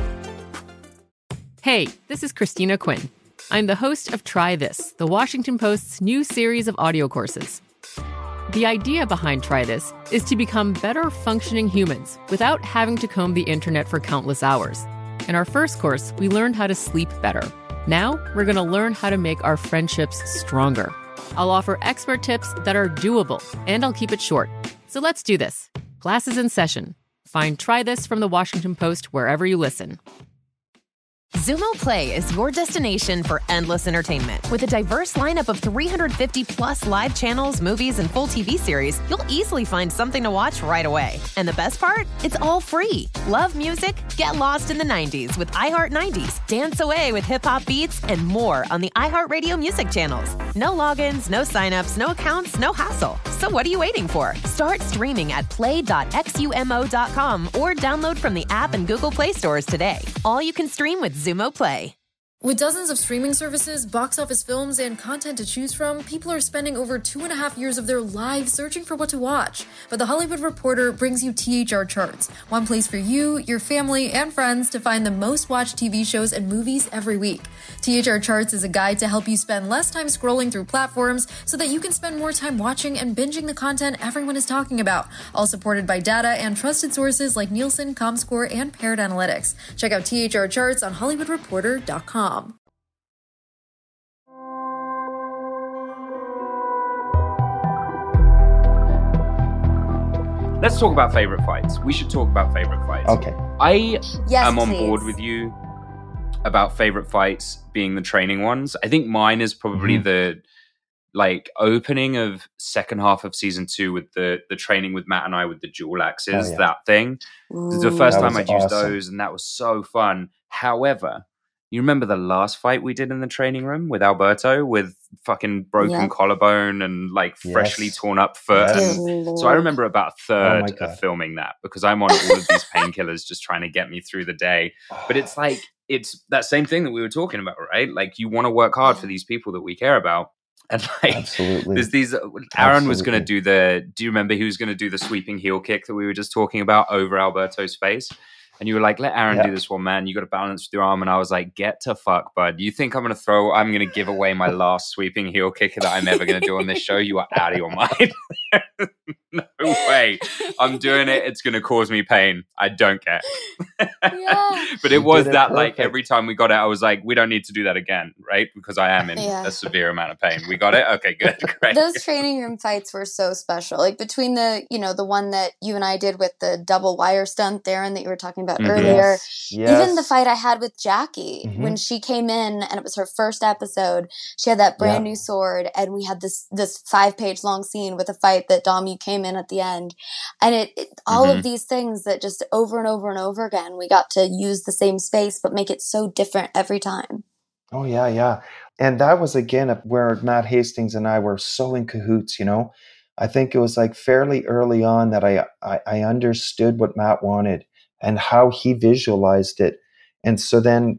Hey, this is Christina Quinn. I'm the host of Try This, the Washington Post's new series of audio courses. The idea behind Try This is to become better functioning humans without having to comb the internet for countless hours. In our first course, we learned how to sleep better. Now, we're going to learn how to make our friendships stronger. I'll offer expert tips that are doable, and I'll keep it short. So let's do this. Class is in session. Find Try This from the Washington Post wherever you listen. Zumo Play is your destination for endless entertainment. With a diverse lineup of three hundred fifty plus live channels, movies, and full T V series, you'll easily find something to watch right away. And the best part? It's all free. Love music? Get lost in the nineties with iHeart nineties. Dance away with hip-hop beats and more on the iHeartRadio music channels. No logins, no signups, no accounts, no hassle. So what are you waiting for? Start streaming at play dot xumo dot com or download from the app and Google Play stores today. All you can stream with Zumo Play. With dozens of streaming services, box office films, and content to choose from, people are spending over two and a half years of their lives searching for what to watch. But The Hollywood Reporter brings you T H R Charts, one place for you, your family, and friends to find the most watched T V shows and movies every week. T H R Charts is a guide to help you spend less time scrolling through platforms so that you can spend more time watching and binging the content everyone is talking about, all supported by data and trusted sources like Nielsen, Comscore, and Paired Analytics. Check out T H R Charts on hollywood reporter dot com. Let's talk about favorite fights. We should talk about favorite fights. Okay. I Yes, am on please. board with you about favorite fights being the training ones. I think mine is probably Mhm. the like opening of second half of season two with the the training with Matt and I with the dual axes, Oh, yeah. that thing. It was the Ooh. first That time was I'd used awesome. those, and that was so fun. However, you remember the last fight we did in the training room with Alberto with fucking broken Yep. collarbone and like freshly Yes. torn up foot? Yes. And Dear so I Lord. remember about a Oh third my of God. filming that because I'm on all of these painkillers just trying to get me through the day. But it's like, it's that same thing that we were talking about, right? Like you want to work hard for these people that we care about. And like, Absolutely. there's these, Aaron was going to Absolutely. do the, do you remember he was going to do the sweeping heel kick that we were just talking about over Alberto's face? And you were like, let Aaron Yeah. do this one, man. You got to balance with your arm. And I was like, get to fuck, bud. You think I'm going to throw, I'm going to give away my last sweeping heel kick that I'm ever going to do on this show? You are out of your mind. No way. I'm doing it. It's going to cause me pain. I don't care. Yeah. But it You was did it that like perfect. every time we got it, I was like, we don't need to do that again, right? Because I am in Yeah. a severe amount of pain. We got it? Okay, good. Great. Those training room fights were so special. Like between the, you know, the one that you and I did with the double wire stunt, Darren, that you were talking about Mhm. earlier. Yes. Yes. Even the fight I had with Jackie Mhm. when she came in and it was her first episode, she had that brand Yeah. new sword, and we had this this five page long scene with a fight that Dom, you came in at the end, and it, it all Mhm. of these things that just over and over and over again we got to use the same space but make it so different every time. Oh yeah, yeah. And that was again where Matt Hastings and I were so in cahoots, you know. I think it was like fairly early on that I, I I understood what Matt wanted and how he visualized it. And so then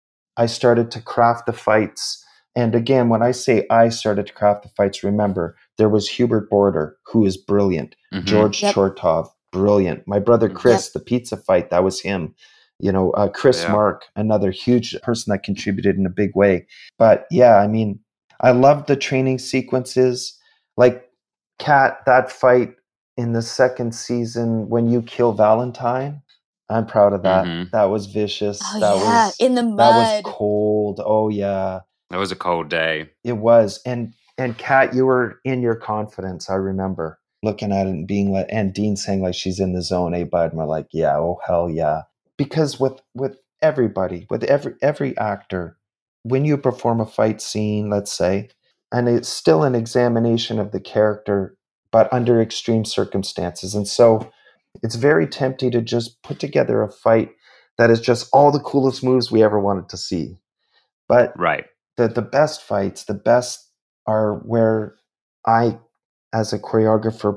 I started to craft the fights. And again, when I say I started to craft the fights, remember, there was Hubert Border, who is brilliant. Mhm. George Yep. Chortov, brilliant. My brother Chris, the pizza fight, that was him. You know, uh, Chris Yeah. Mark, another huge person that contributed in a big way. But yeah, I mean, I loved the training sequences. Like, Kat, that fight in the second season when you kill Valentine, I'm proud of that. Mhm. That was vicious. Oh that yeah, was in the that mud. was cold. Oh yeah, That was a cold day. it was. And and Kat, you were in your confidence. I remember looking at it and being like, and Dean saying like she's in the zone, eh, bud? And we're like, yeah, oh hell yeah. Because with with everybody, with every every actor, when you perform a fight scene, let's say, and it's still an examination of the character, but under extreme circumstances. And so it's very tempting to just put together a fight that is just all the coolest moves we ever wanted to see. But Right. the, the best fights, the best are where I, as a choreographer,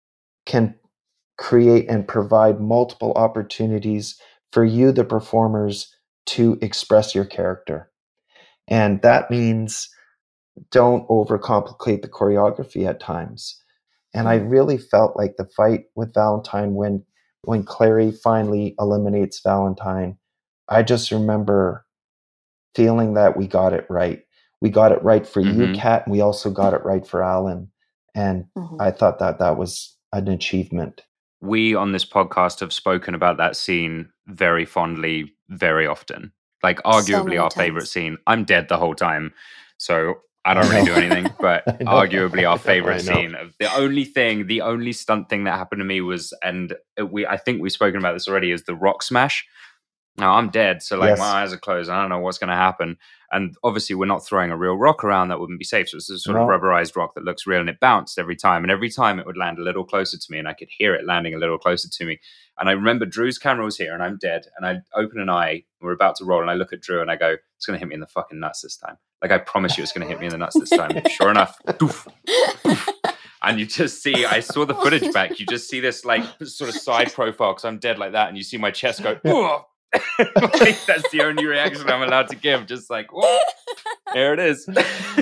can create and provide multiple opportunities for you, the performers, to express your character. And that means don't overcomplicate the choreography at times. And I really felt like the fight with Valentine, when when Clary finally eliminates Valentine, I just remember feeling that we got it right. We got it right for Mm-hmm. you, Kat, and we also got it right for Alan. And Mhm. I thought that that was an achievement. We on this podcast have spoken about that scene very fondly, very often. Like arguably many our times. favorite scene. I'm dead the whole time, so I don't I really know. do anything. But I know. arguably I our know, favorite I know. scene. The only thing, the only stunt thing that happened to me was, and we, I think we've spoken about this already, is the rock smash. Now I'm dead, so like Yes. my eyes are closed. I don't know what's going to happen. And obviously, we're not throwing a real rock around. That wouldn't be safe. So it's a sort No. of rubberized rock that looks real, and it bounced every time. And every time it would land a little closer to me, and I could hear it landing a little closer to me. And I remember Drew's camera was here, and I'm dead. And I open an eye, we're about to roll, and I look at Drew, and I go, "It's going to hit me in the fucking nuts this time. Like I promise you, it's going to hit me in the nuts this time." Sure enough, doof, doof. And you just see, I saw the footage back. You just see this like sort of side profile because I'm dead like that, and you see my chest go. "Ugh." Like, that's the only reaction I'm allowed to give. Just like, whoa, there it is.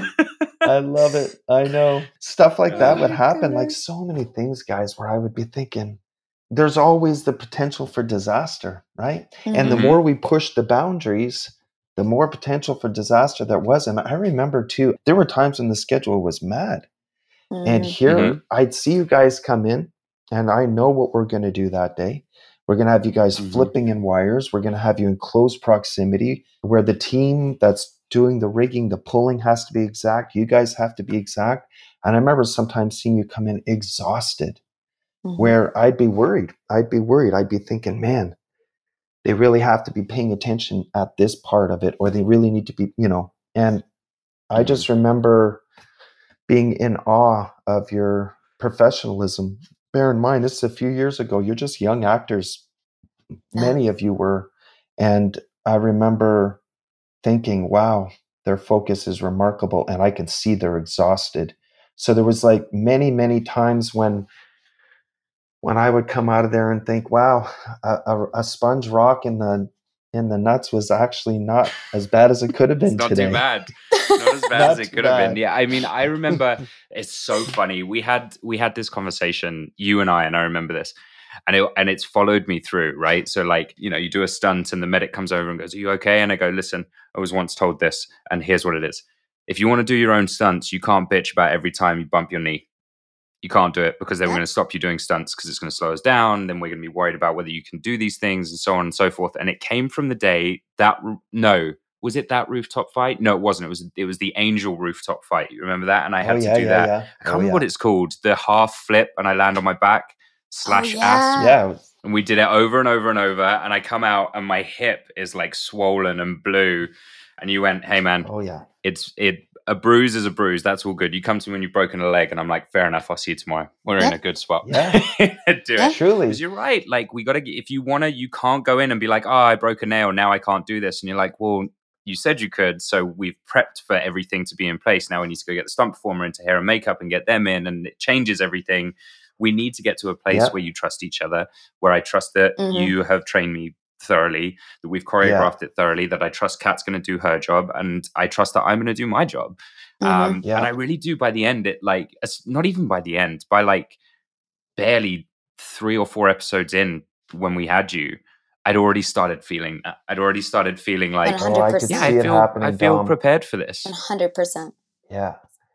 I love it. I know. Stuff like that would Oh, happen. Like goodness. so many things, guys, where I would be thinking, there's always the potential for disaster, right? And the Mhm. more we push the boundaries, the more potential for disaster there was. And I remember too, there were times when the schedule was mad. And Mhm. here Mhm. I'd see you guys come in, and I know what we're going to do that day. We're going to have you guys Mhm. flipping in wires. We're going to have you in close proximity where the team that's doing the rigging, the pulling has to be exact. You guys have to be exact. And I remember sometimes seeing you come in exhausted, Mhm. where I'd be worried. I'd be worried. I'd be thinking, man, they really have to be paying attention at this part of it, or they really need to be, you know. And I Mhm. just remember being in awe of your professionalism. Bear in mind, this is a few years ago. You're just young actors. Many of you were. And I remember thinking, wow, their focus is remarkable. And I can see they're exhausted. So there was like many, many times when when I would come out of there and think, wow, a, a, a sponge rock in the in the nuts was actually not as bad as it could have It's been not today. too bad. Not as bad as Not it too could have been. bad. Yeah, I mean, I remember it's so funny. We had we had this conversation, you and I, and I remember this, and it and it's followed me through, right? So, like, you know, you do a stunt, and the medic comes over and goes, "Are you okay?" And I go, "Listen, I was once told this, and here's what it is: if you want to do your own stunts, you can't bitch about every time you bump your knee. You can't do it because then we're going to stop you doing stunts because it's going to slow us down. Then we're going to be worried about whether you can do these things and so on and so forth." And it came from the day that no, was it that rooftop fight? No, it wasn't. It was it was the Angel rooftop fight. You remember that? And I had Oh, to yeah, do yeah, that. yeah. I can't Oh, remember yeah. what it's called. The half flip, and I land on my back slash Oh, ass. yeah. Yeah. it was- And we did it over and over and over. And I come out, and my hip is like swollen and blue. And you went, "Hey, man, Oh, yeah. it's it a bruise is a bruise. That's all good. You come to me when you've broken a leg," and I'm like, "Fair enough. I'll see you tomorrow. We're in Yeah. a good spot." Yeah. Do it. Truly. Because you're right. Like, we got to, if you want to, you can't go in and be like, "Oh, I broke a nail. Now I can't do this." And you're like, "Well, you said you could. So we've prepped for everything to be in place. Now we need to go get the stunt performer into hair and makeup and get them in, and it changes everything." We need to get to a place Yeah. where you trust each other, where I trust that Mhm. you have trained me thoroughly, that we've choreographed it thoroughly, that I trust Kat's going to do her job, and I trust that I'm going to do my job. Mhm. Um, Yeah. And I really do by the end, it like, it's not even by the end, by like barely three or four episodes in when we had you, I'd already started feeling that. I'd already started feeling like, one hundred Oh, I could percent. yeah, see I it feel, happening, I feel Dom. prepared for this. one hundred percent. Yeah.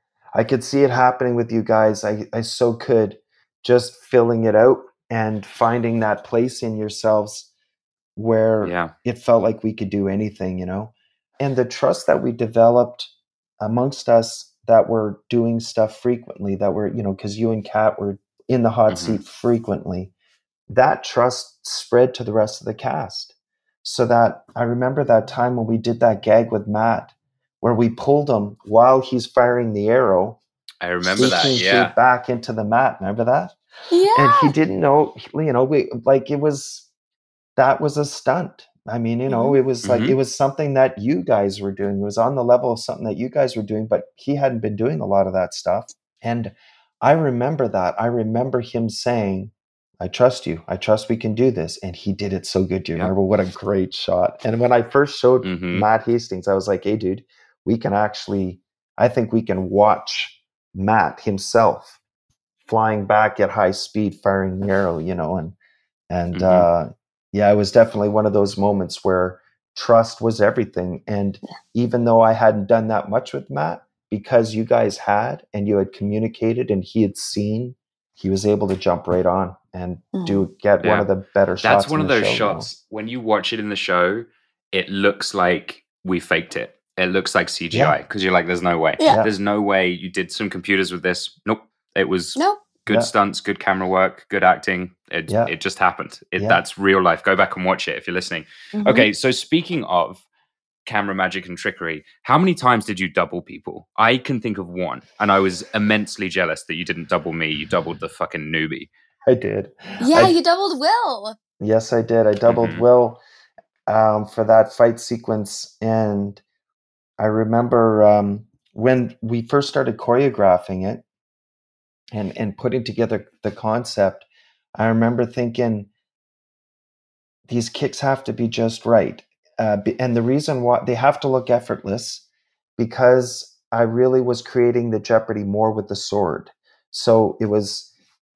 I could see it happening with you guys. I, I so could, just filling it out and finding that place in yourselves where Yeah. it felt like we could do anything, you know? And the trust that we developed amongst us that were doing stuff frequently, that were, you know, because you and Kat were in the hot Mhm. seat frequently, that trust spread to the rest of the cast. So that I remember that time when we did that gag with Matt, where we pulled him while he's firing the arrow I remember that. eighteen Yeah. feet back into the mat. Remember that? Yeah. And he didn't know, you know, we like it was, that was a stunt. I mean, you know, Mhm. it was like, Mhm. it was something that you guys were doing. It was on the level of something that you guys were doing, but he hadn't been doing a lot of that stuff. And I remember that. I remember him saying, "I trust you. I trust we can do this." And he did it so good. Do you Yeah. remember what a great shot? And when I first showed Mhm. Matt Hastings, I was like, "Hey, dude, we can actually I think we can watch Matt himself flying back at high speed, firing the arrow, you know, and, and, mm-hmm. uh, yeah, it was definitely one of those moments where trust was everything. And even though I hadn't done that much with Matt, because you guys had, and you had communicated and he had seen, he was able to jump right on and mm. do get yeah. one of the better shots. That's one in of the those show, shots. You know? When you watch it in the show, it looks like we faked it. It looks like C G I because yeah. you're like, there's no way. Yeah. There's no way you did some computers with this. Nope. It was nope. good yeah. stunts, good camera work, good acting. It, yeah. it just happened. It, yeah. That's real life. Go back and watch it if you're listening. Mm-hmm. Okay, so speaking of camera magic and trickery, how many times did you double people? I can think of one, and I was immensely jealous that you didn't double me. You doubled the fucking newbie. I did. Yeah, I, you doubled Will. Yes, I did. I doubled mm-hmm. Will um, for that fight sequence. And I remember um, when we first started choreographing it and, and putting together the concept, I remember thinking, these kicks have to be just right. Uh, and the reason why they have to look effortless, because I really was creating the jeopardy more with the sword. So it was,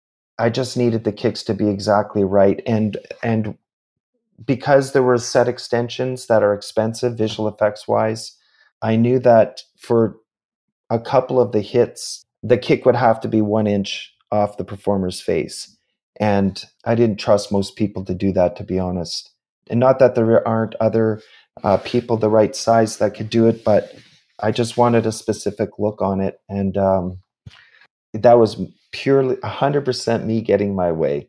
I just needed the kicks to be exactly right. And, and because there were set extensions that are expensive visual effects wise, I knew that for a couple of the hits, the kick would have to be one inch off the performer's face. And I didn't trust most people to do that, to be honest. And not that there aren't other uh, people the right size that could do it, but I just wanted a specific look on it. And um, that was purely one hundred percent me getting my way.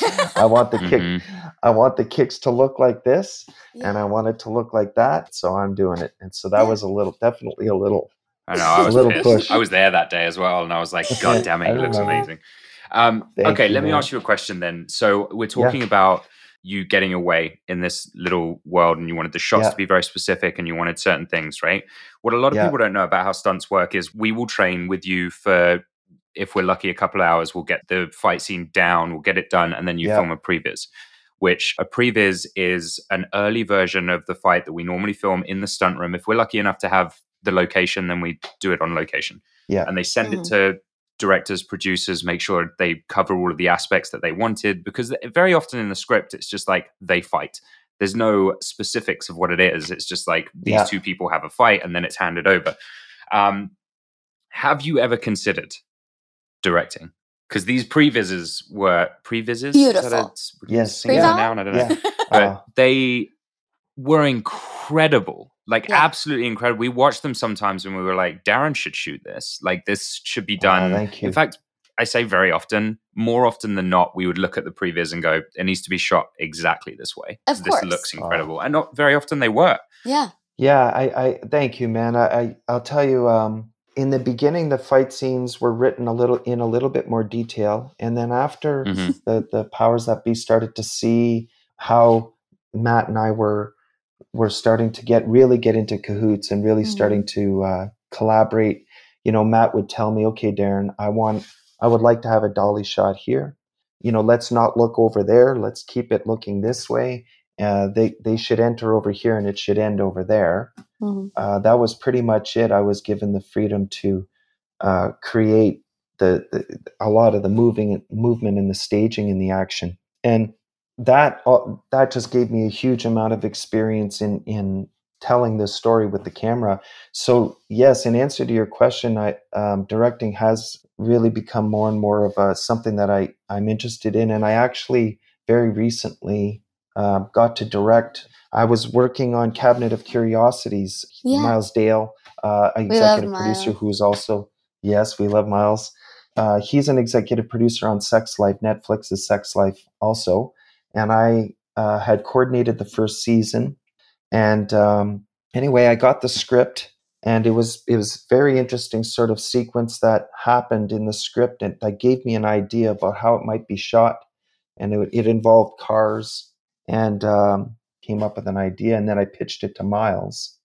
I want the kick. Mm-hmm. I want the kicks to look like this, yeah. and I want it to look like that. So I'm doing it. And so that yeah. was a little, definitely a little, I know. I was a little pissed. push. I was there that day as well, and I was like, God damn it, he looks amazing. Um, okay, you, let me man. ask you a question then. So we're talking yeah. about you getting away in this little world, and you wanted the shots yeah. to be very specific, and you wanted certain things, right? What a lot of yeah. people don't know about how stunts work is we will train with you for, if we're lucky, a couple of hours. We'll get the fight scene down, we'll get it done, and then you yeah. film a previs, which a previs is an early version of the fight that we normally film in the stunt room. If we're lucky enough to have the location, then we do it on location. Yeah. And they send mm-hmm. it to directors, producers, make sure they cover all of the aspects that they wanted, because very often in the script, it's just like they fight. There's no specifics of what it is. It's just like these yeah. two people have a fight and then it's handed over. Um, have you ever considered directing? Because these previses were previses. Beautiful. Yes. Yeah. Now, I don't know. Yeah. But uh, they were incredible. Like yeah. absolutely incredible. We watched them sometimes and we were like, Darren should shoot this. Like this should be done. Oh, thank you. In fact, I say very often, more often than not, we would look at the previs and go, it needs to be shot exactly this way. Of this course. looks incredible. Oh. And not very often they were. Yeah. Yeah. I, I thank you, man. I, I I'll tell you, um, in the beginning, the fight scenes were written a little in a little bit more detail. And then after mm-hmm. the, the powers that be started to see how Matt and I were were starting to get really get into cahoots and really mm-hmm. starting to uh, collaborate. You know, Matt would tell me, okay, Darren, I want, I would like to have a dolly shot here. You know, let's not look over there. Let's keep it looking this way. Uh, they, they should enter over here and it should end over there. Mm-hmm. Uh, that was pretty much it. I was given the freedom to uh, create the, the a lot of the moving movement and the staging and the action. And that uh, that just gave me a huge amount of experience in in telling this story with the camera. So yes, in answer to your question, I um, directing has really become more and more of a, something that I I'm interested in, and I actually very recently uh, got to direct. I was working on Cabinet of Curiosities. Yeah. Miles Dale, uh, an we executive love producer Miles. who's also yes, we love Miles. Uh, he's an executive producer on Sex Life, Netflix's Sex Life, also. And I uh, had coordinated the first season. And um, anyway, I got the script, and it was it was very interesting sort of sequence that happened in the script, and that gave me an idea about how it might be shot. And it, it involved cars, and um, came up with an idea. And then I pitched it to Miles.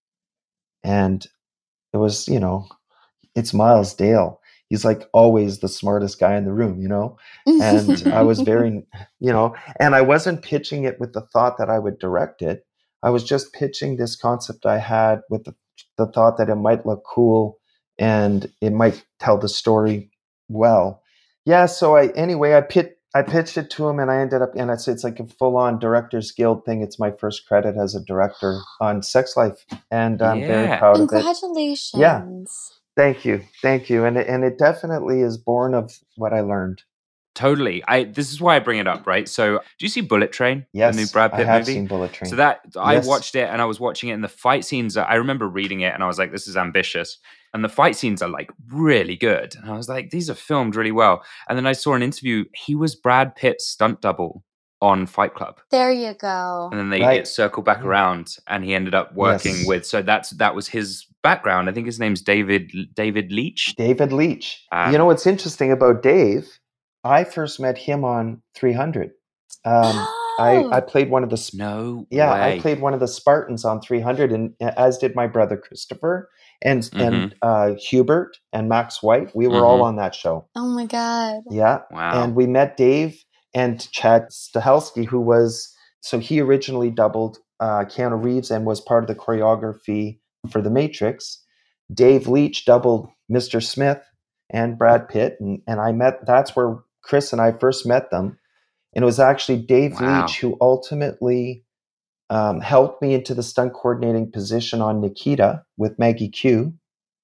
And it was, you know, it's Miles Dale. He's like always the smartest guy in the room, you know? And I was very, you know, and I wasn't pitching it with the thought that I would direct it. I was just pitching this concept I had with the, the thought that it might look cool and it might tell the story well. Yeah. So I anyway I pit I pitched it to him, and I ended up, and it's it's like a full on Directors Guild thing. It's my first credit as a director on Sex Life, and I'm Yeah. very proud of it. Congratulations. Yeah. Thank you, thank you, and it, and it definitely is born of what I learned. Totally. I this is why I bring it up, right? So, do you see Bullet Train? Yes, the new Brad I Pitt have movie. seen Bullet Train. So that I Yes. watched it, and I was watching it, and the fight scenes. I remember reading it, and I was like, "This is ambitious." And the fight scenes are like really good, and I was like, "These are filmed really well." And then I saw an interview. He was Brad Pitt's stunt double on Fight Club. There you go. And then they Right. it circled back around, and he ended up working Yes. with. So that's that was his background. I think his name's David David Leitch. David Leitch. Um, you know what's interesting about Dave? I first met him on three hundred. Um, I, I played one of the sp- No yeah way. I played one of the Spartans on three hundred, and as did my brother Christopher and and uh, Hubert and Max White. We were all Mhm. on that show. Oh my God. Yeah, Wow. and we met Dave and Chad Stahelski, who was so he originally doubled uh, Keanu Reeves and was part of the choreography for The Matrix. Dave Leitch doubled Mister Smith and Brad Pitt, and and I met. That's where Chris and I first met them. And it was actually Dave Wow. Leitch who ultimately um, helped me into the stunt coordinating position on Nikita with Maggie Q.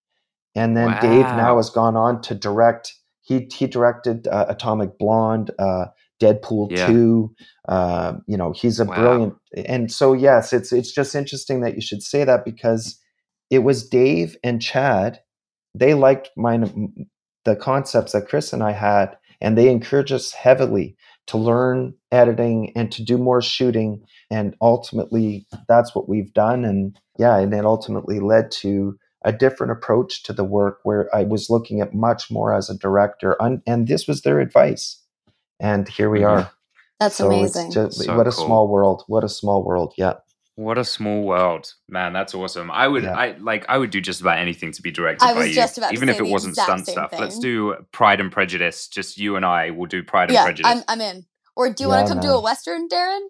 And then Wow. Dave now has gone on to direct. He he directed uh, Atomic Blonde, uh, Deadpool Yeah. two. Uh, you know, he's a Wow. brilliant. And so yes, it's it's just interesting that you should say that, because it was Dave and Chad. They liked mine the concepts that Chris and I had, and they encouraged us heavily to learn editing and to do more shooting. And ultimately, that's what we've done. And yeah, and it ultimately led to a different approach to the work, where I was looking at much more as a director. And, and this was their advice. And here we Mhm. are. That's So amazing. It's just, So what a cool. small world. What a small world. Yeah. What a small world, man! That's awesome. I would, Yeah. I like, I would do just about anything to be directed I by was you, just about to even say if it the wasn't exact stunt same stuff. Let's thing. do Pride and Prejudice. Just you and I will do Pride and Yeah, Prejudice. I'm I'm in. Or do you Yeah, want to come do a man. Western, Darren?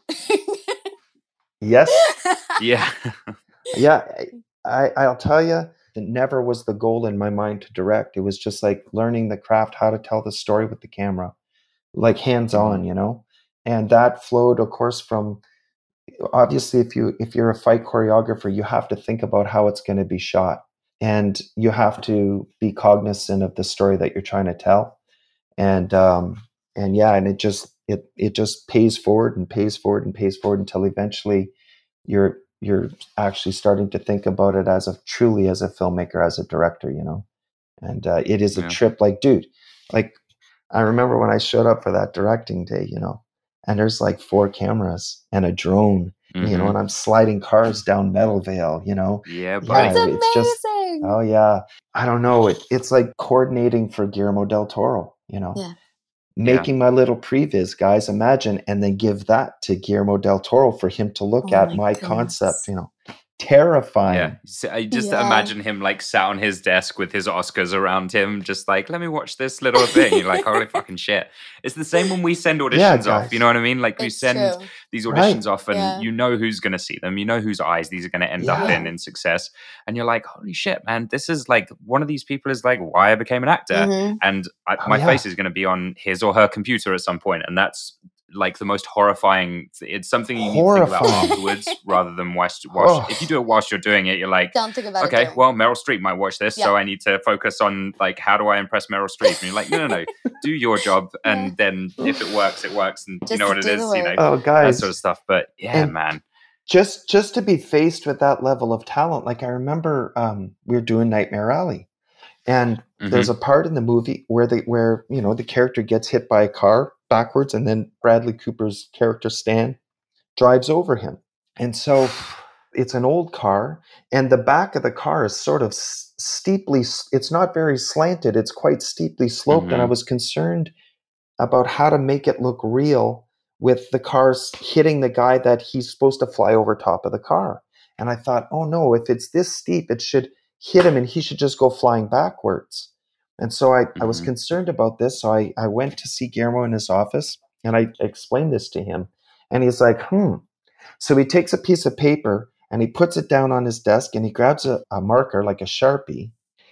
Yes. yeah, Yeah. I, I'll tell you, it never was the goal in my mind to direct. It was just like learning the craft, how to tell the story with the camera, like hands on, you know? And that flowed, of course, from obviously if you if you're a fight choreographer, you have to think about how it's going to be shot, and you have to be cognizant of the story that you're trying to tell. And um and yeah, and it just it it just pays forward and pays forward and pays forward until eventually you're you're actually starting to think about it as a truly as a filmmaker, as a director, you know. And uh, it is a Yeah. trip. Like, dude, like I remember when I showed up for that directing day, you know, and there's like four cameras and a drone, you know, Mhm. and I'm sliding cars down Meadowvale, you know. yeah, Yeah, buddy. That's it's just amazing. oh yeah, I don't know. It, it's like coordinating for Guillermo del Toro, you know. Yeah. Making my little previs, guys, imagine, and then give that to Guillermo del Toro for him to look Oh at my my goodness. concept, you know. Terrifying. Yeah, so I just Yeah. imagine him like sat on his desk with his Oscars around him, just like, let me watch this little thing. You're like, holy fucking shit! It's the same when we send auditions Yeah, off. guys. You know what I mean? Like we It's send true. these Right. auditions off, and Yeah. you know who's going to see them. You know whose eyes these are going to end up Yeah. in in success. And you're like, holy shit, man! This is like one of these people is like why I became an actor, Mhm. and I, Oh, my yeah. face is going to be on his or her computer at some point, and that's like the most horrifying. It's something you need to think about Horrifying. afterwards rather than whilst, whilst Oh. if you do it whilst you're doing it, you're like, Don't think about it. okay, during. well, Meryl Streep might watch this, so Yeah. I need to focus on like how do I impress Meryl Streep? And you're like, no, no, no, do your job, and Yeah. then if it works, it works, and you Just know what it do is, the you know, work. Oh, that guys, sort of stuff. But yeah, And- man, just just to be faced with that level of talent, like I remember um, we were doing Nightmare Alley, and Mhm. there's a part in the movie where the where you know the character gets hit by a car backwards, and then Bradley Cooper's character Stan drives over him, and so it's an old car, and the back of the car is sort of s- steeply. s- It's not very slanted; it's quite steeply sloped, and I Mhm. was concerned about how to make it look real with the cars hitting the guy that he's supposed to fly over top of the car. And I thought, oh no, if it's this steep, it should hit him and he should just go flying backwards. And so I, I was Mhm. concerned about this. So I, I went to see Guillermo in his office and I explained this to him. And he's like, hmm. So he takes a piece of paper and he puts it down on his desk and he grabs a, a marker like a Sharpie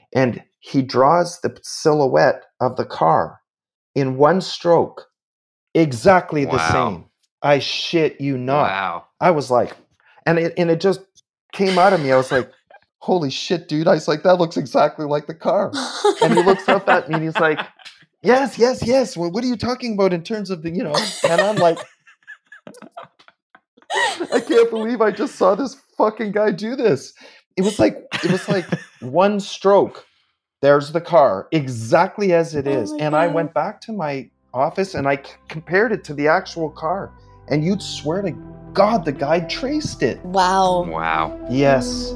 and he draws the silhouette of the car in one stroke, exactly the Wow. same. I shit you not. Wow. I was like, and it and it just came out of me. I was like, holy shit, dude. I was like, that looks exactly like the car. And he looks up at me and he's like, yes, yes, yes. Well, what are you talking about in terms of the, you know? And I'm like, I can't believe I just saw this fucking guy do this. It was like, it was like one stroke. There's the car, exactly as it is. Oh and God. I went back to my office and I c- compared it to the actual car. And you'd swear to God, the guy traced it. Wow. Wow. Yes.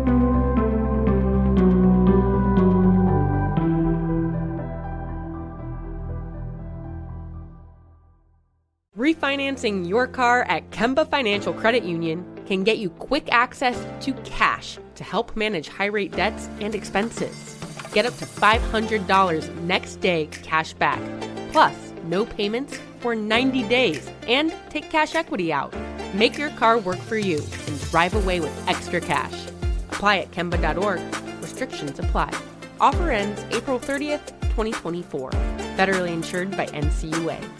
Refinancing your car at Kemba Financial Credit Union can get you quick access to cash to help manage high-rate debts and expenses. Get up to five hundred dollars next day cash back, plus no payments for ninety days, and take cash equity out. Make your car work for you and drive away with extra cash. Apply at Kemba dot org. Restrictions apply. Offer ends April thirtieth, twenty twenty-four. Federally insured by N C U A.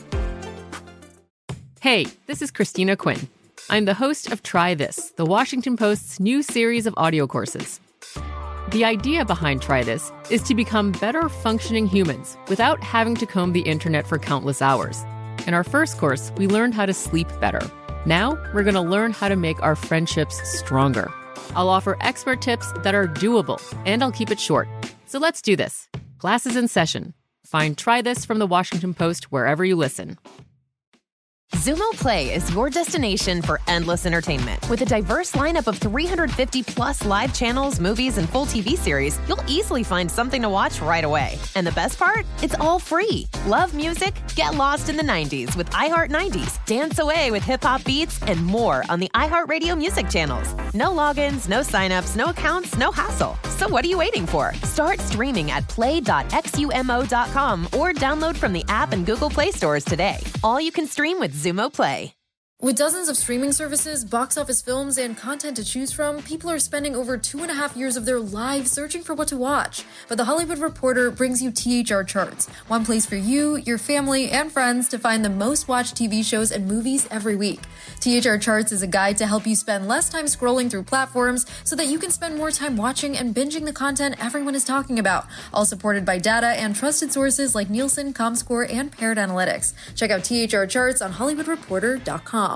Hey, this is Christina Quinn. I'm the host of Try This, the Washington Post's new series of audio courses. The idea behind Try This is to become better functioning humans without having to comb the internet for countless hours. In our first course, we learned how to sleep better. Now, we're going to learn how to make our friendships stronger. I'll offer expert tips that are doable, and I'll keep it short. So let's do this. Class is in session. Find Try This from the Washington Post wherever you listen. Zumo Play is your destination for endless entertainment. With a diverse lineup of three hundred fifty plus live channels, movies, and full T V series, you'll easily find something to watch right away. And the best part? It's all free. Love music? Get lost in the nineties with iHeart nineties. Dance away with hip-hop beats and more on the iHeartRadio music channels. No logins, no signups, no accounts, no hassle. So what are you waiting for? Start streaming at play dot xumo dot com or download from the app and Google Play stores today. All you can stream with Zumo Play. With dozens of streaming services, box office films, and content to choose from, people are spending over two and a half years of their lives searching for what to watch. But The Hollywood Reporter brings you T H R Charts, one place for you, your family, and friends to find the most watched T V shows and movies every week. T H R Charts is a guide to help you spend less time scrolling through platforms so that you can spend more time watching and binging the content everyone is talking about, all supported by data and trusted sources like Nielsen, ComScore, and Paired Analytics. Check out T H R Charts on hollywood reporter dot com.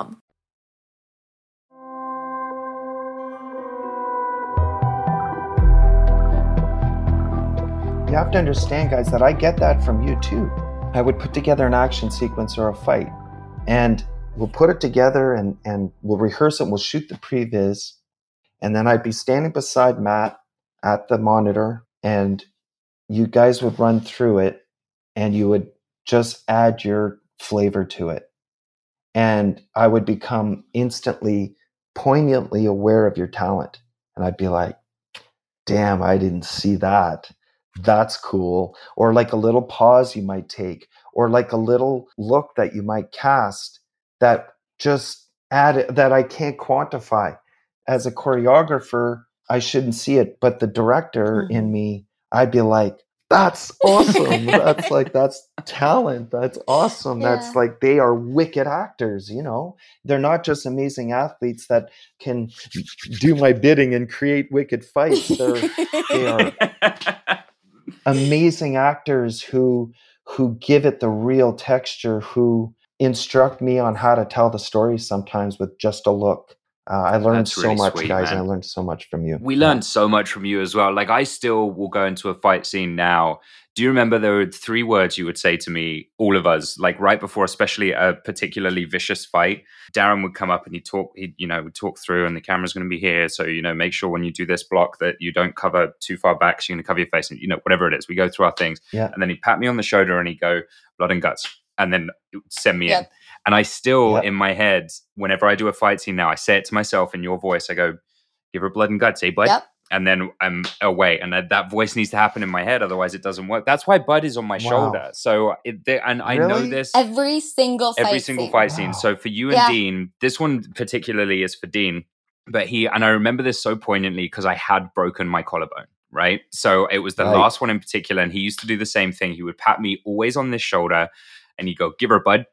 You have to understand, guys, that I get that from you too. I would put together an action sequence or a fight, and we'll put it together and, and we'll rehearse it. We'll shoot the previs, and then I'd be standing beside Matt at the monitor, and you guys would run through it, and you would just add your flavor to it. And I would become instantly, poignantly aware of your talent. And I'd be like, damn, I didn't see that. That's cool. Or like a little pause you might take, or like a little look that you might cast that just add, that I can't quantify. As a choreographer, I shouldn't see it, but the director mm-hmm. in me, I'd be like, that's awesome. That's like, that's talent. That's awesome. Yeah. That's like, they are wicked actors, you know? They're not just amazing athletes that can do my bidding and create wicked fights. They're, they are amazing actors who, who give it the real texture, who instruct me on how to tell the story sometimes with just a look. Uh, I learned That's so really much, sweet, guys, man. And I learned so much from you. We learned so much from you as well. Like, I still will go into a fight scene now. Do you remember there were three words you would say to me, all of us, like right before, especially a particularly vicious fight? Darren would come up and he'd talk, he'd, you know, would talk through, and the camera's going to be here. So, you know, make sure when you do this block that you don't cover too far back. So you're going to cover your face, and, you know, whatever it is, we go through our things. Yeah. And then he'd pat me on the shoulder and he'd go, blood and guts. And then send me yep. in. And I still, yep. in my head, whenever I do a fight scene now, I say it to myself in your voice. I go, give her blood and guts, eh, bud? Yep. And then I'm away. And that, that voice needs to happen in my head. Otherwise, it doesn't work. That's why Bud is on my wow. shoulder. So, it, they, and I really? know this. Every single fight Every single scene. fight wow. scene. So for you and yeah. Dean, this one particularly is for Dean. But he, and I remember this so poignantly because I had broken my collarbone. right? So it was the Right. last one in particular, and he used to do the same thing. He would pat me always on this shoulder, and he'd go, "Give her, bud."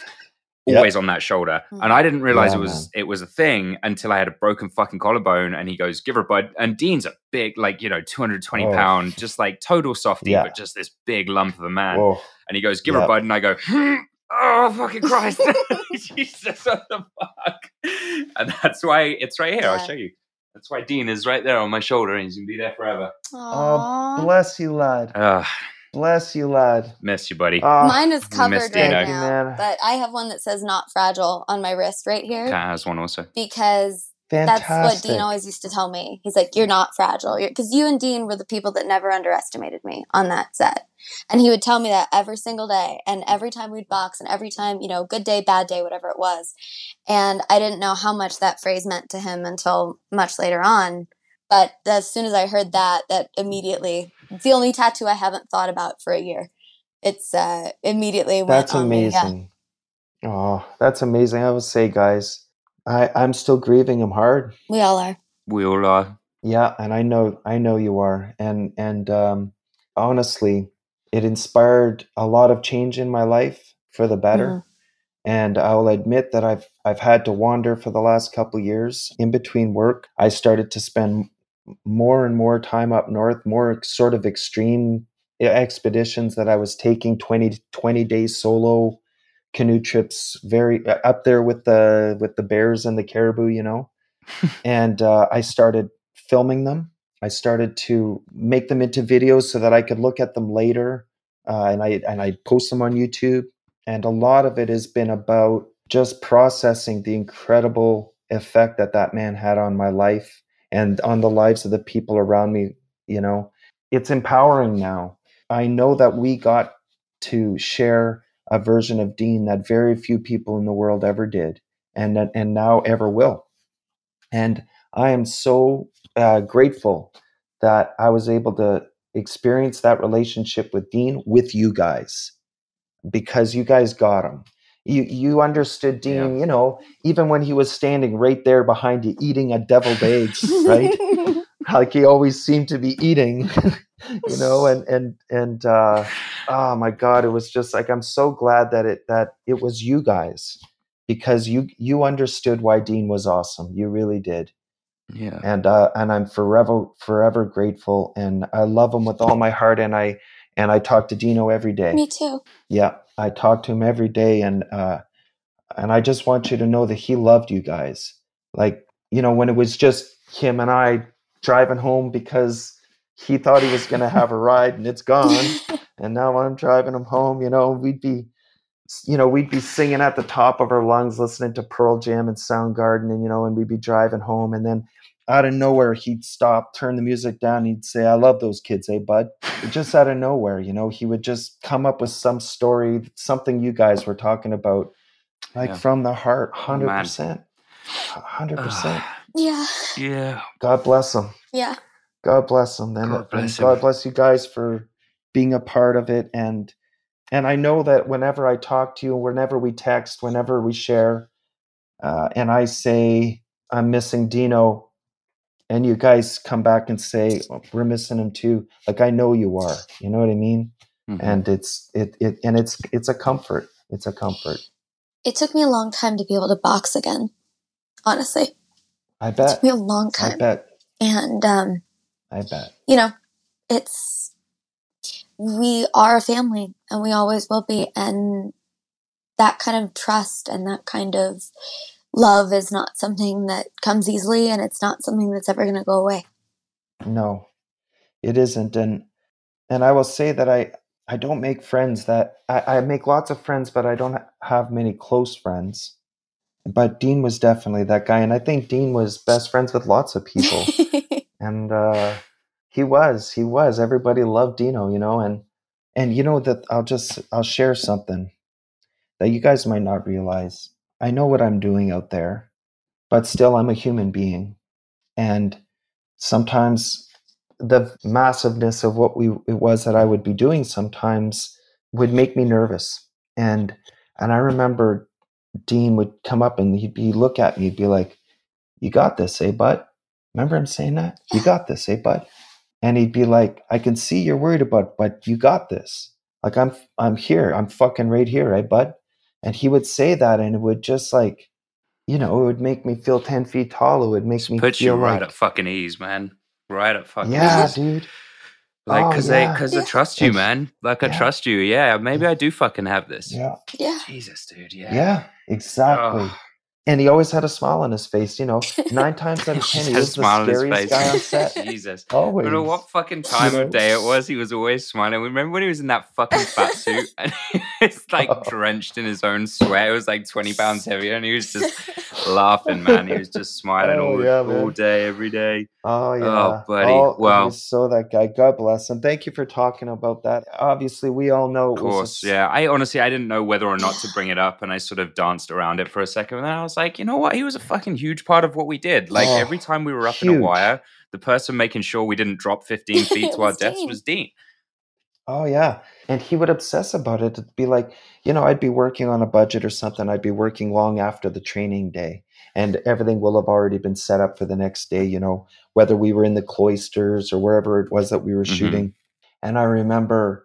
Always Yep. on that shoulder. And I didn't realize Yeah, it was man. it was a thing until I had a broken fucking collarbone, and he goes, "Give her, bud." And Dean's a big, like, you know, two hundred twenty Oh. just just like total softie, Yeah. but just this big lump of a man. Whoa. And he goes, "Give her, Yep. bud." And I go, hmm, "Oh, fucking Christ." Jesus, what the fuck? And that's why it's right here. Yeah. I'll show you. That's why Dean is right there on my shoulder, and he's going to be there forever. Oh, bless you, lad. Uh, Bless you, lad. miss you, buddy. Oh, Mine is miss covered Dino. right Thank you, now, man. but I have one that says "not fragile" on my wrist right here Kat has one also. because that's what Fantastic. Dean always used to tell me. He's like, "You're not fragile," because you and Dean were the people that never underestimated me on that set, and he would tell me that every single day, and every time we'd box, and every time, you know, good day, bad day, whatever it was, and I didn't know how much that phrase meant to him until much later on. But as soon as I heard that, that immediately, it's the only tattoo I haven't thought about for a year. It's uh, immediately went That's on me, yeah. amazing. Oh, that's amazing. I would say, guys, I, I'm still grieving him hard. We all are. We all are. Yeah, and I know I know you are. And and um, honestly, it inspired a lot of change in my life for the better. Mhm. And I'll admit that I've I've had to wander for the last couple years in between work. I started to spend more and more time up north, more sort of extreme expeditions that I was taking, twenty, twenty days solo canoe trips, very uh, up there with the with the bears and the caribou, you know. And uh, I started filming them. I started to make them into videos so that I could look at them later, uh, and I and I post them on YouTube. And a lot of it has been about just processing the incredible effect that that man had on my life and on the lives of the people around me. You know, it's empowering now. I know that we got to share a version of Dean that very few people in the world ever did, and that- and now ever will. And I am so uh, grateful that I was able to experience that relationship with Dean with you guys, because you guys got him. You you understood Dean, Yeah. you know, even when he was standing right there behind you eating a deviled egg, right? Like he always seemed to be eating, you know, and and and uh, oh my God, it was just like, I'm so glad that it that it was you guys, because you you understood why Dean was awesome. You really did. Yeah. And uh, and I'm forever forever grateful, and I love him with all my heart. And I and I talk to Dino every day. Me too. Yeah, I talk to him every day, and uh, and I just want you to know that he loved you guys. Like, you know, when it was just him and I driving home because he thought he was going to have a ride and it's gone, and now I'm driving him home. You know, we'd be, you know, we'd be singing at the top of our lungs, listening to Pearl Jam and Soundgarden, and you know, and we'd be driving home, and then out of nowhere he'd stop, turn the music down, he'd say, "I love those kids, eh, bud?" Just out of nowhere, you know, he would just come up with some story, something you guys were talking about, like Yeah. from the heart, Oh, hundred man. percent, hundred percent. Yeah. Yeah. God bless him. Yeah. God bless him. And God bless and God him. bless you guys for being a part of it. And and I know that whenever I talk to you, whenever we text, whenever we share, uh, and I say I'm missing Dino, and you guys come back and say, "Oh, we're missing him too," like I know you are. You know what I mean? Mhm. And it's it it and it's it's a comfort. It's a comfort. It took me a long time to be able to box again. Honestly, I it bet. took me a long I time. bet. And um, I bet. you know, it's we are a family, and we always will be. And that kind of trust and that kind of love is not something that comes easily, and it's not something that's ever going to go away. No, it isn't. And and I will say that I I don't make friends that I, I make lots of friends, but I don't ha- have many close friends. But Dean was definitely that guy, and I think Dean was best friends with lots of people. And uh, he was, he was. Everybody loved Dino, you know. And and you know that I'll just I'll share something that you guys might not realize. I know what I'm doing out there, but still, I'm a human being, and sometimes the massiveness of what we it was that I would be doing sometimes would make me nervous. And and I remember Dean would come up and he'd be look at me, he'd be like, "You got this, eh, bud?" Remember him saying that? "You got this, eh, bud?" And he'd be like, I can see you're worried about, but you got this. Like, I'm, I'm here. I'm fucking right here, right, bud? And he would say that, and it would just like, you know, it would make me feel ten feet tall. It would make Just me puts feel you right like, at fucking ease, man. Right at fucking yeah, ease. dude. Like, Oh, cause yeah. they, cause Yeah. I trust you, And- man. Like, I yeah. trust you. Yeah, maybe I do fucking have this. Yeah. Yeah. Jesus, dude. Yeah. Yeah, exactly. Ugh. And he always had a smile on his face, you know. Nine times out of He ten, just he had a was the smile on his scariest face. guy on set. Jesus. Always. I don't know what fucking time You of know? day it was. He was always smiling. Remember when he was in that fucking fat suit and he was like Oh. drenched in his own sweat? It was like twenty pounds heavier and he was just laughing, man. He was just smiling Oh, all, yeah, all man. day, every day. Oh, yeah. Oh, buddy. Oh, Well- we saw that guy. God bless him. Thank you for talking about that. Obviously, we all know it Of was a course, s- yeah. I honestly, I didn't know whether or not to bring it up, and I sort of danced around it for a second, and then I was like, you know what? He was a fucking huge part of what we did. Like, Oh, every time we were up in a huge. wire, the person making sure we didn't drop fifteen feet It to our was deaths Dean. was Dean. Oh, yeah. And he would obsess about it. It'd be like, you know, I'd be working on a budget or something. I'd be working long after the training day, and everything will have already been set up for the next day, you know, whether we were in the cloisters or wherever it was that we were Mhm. shooting. And I remember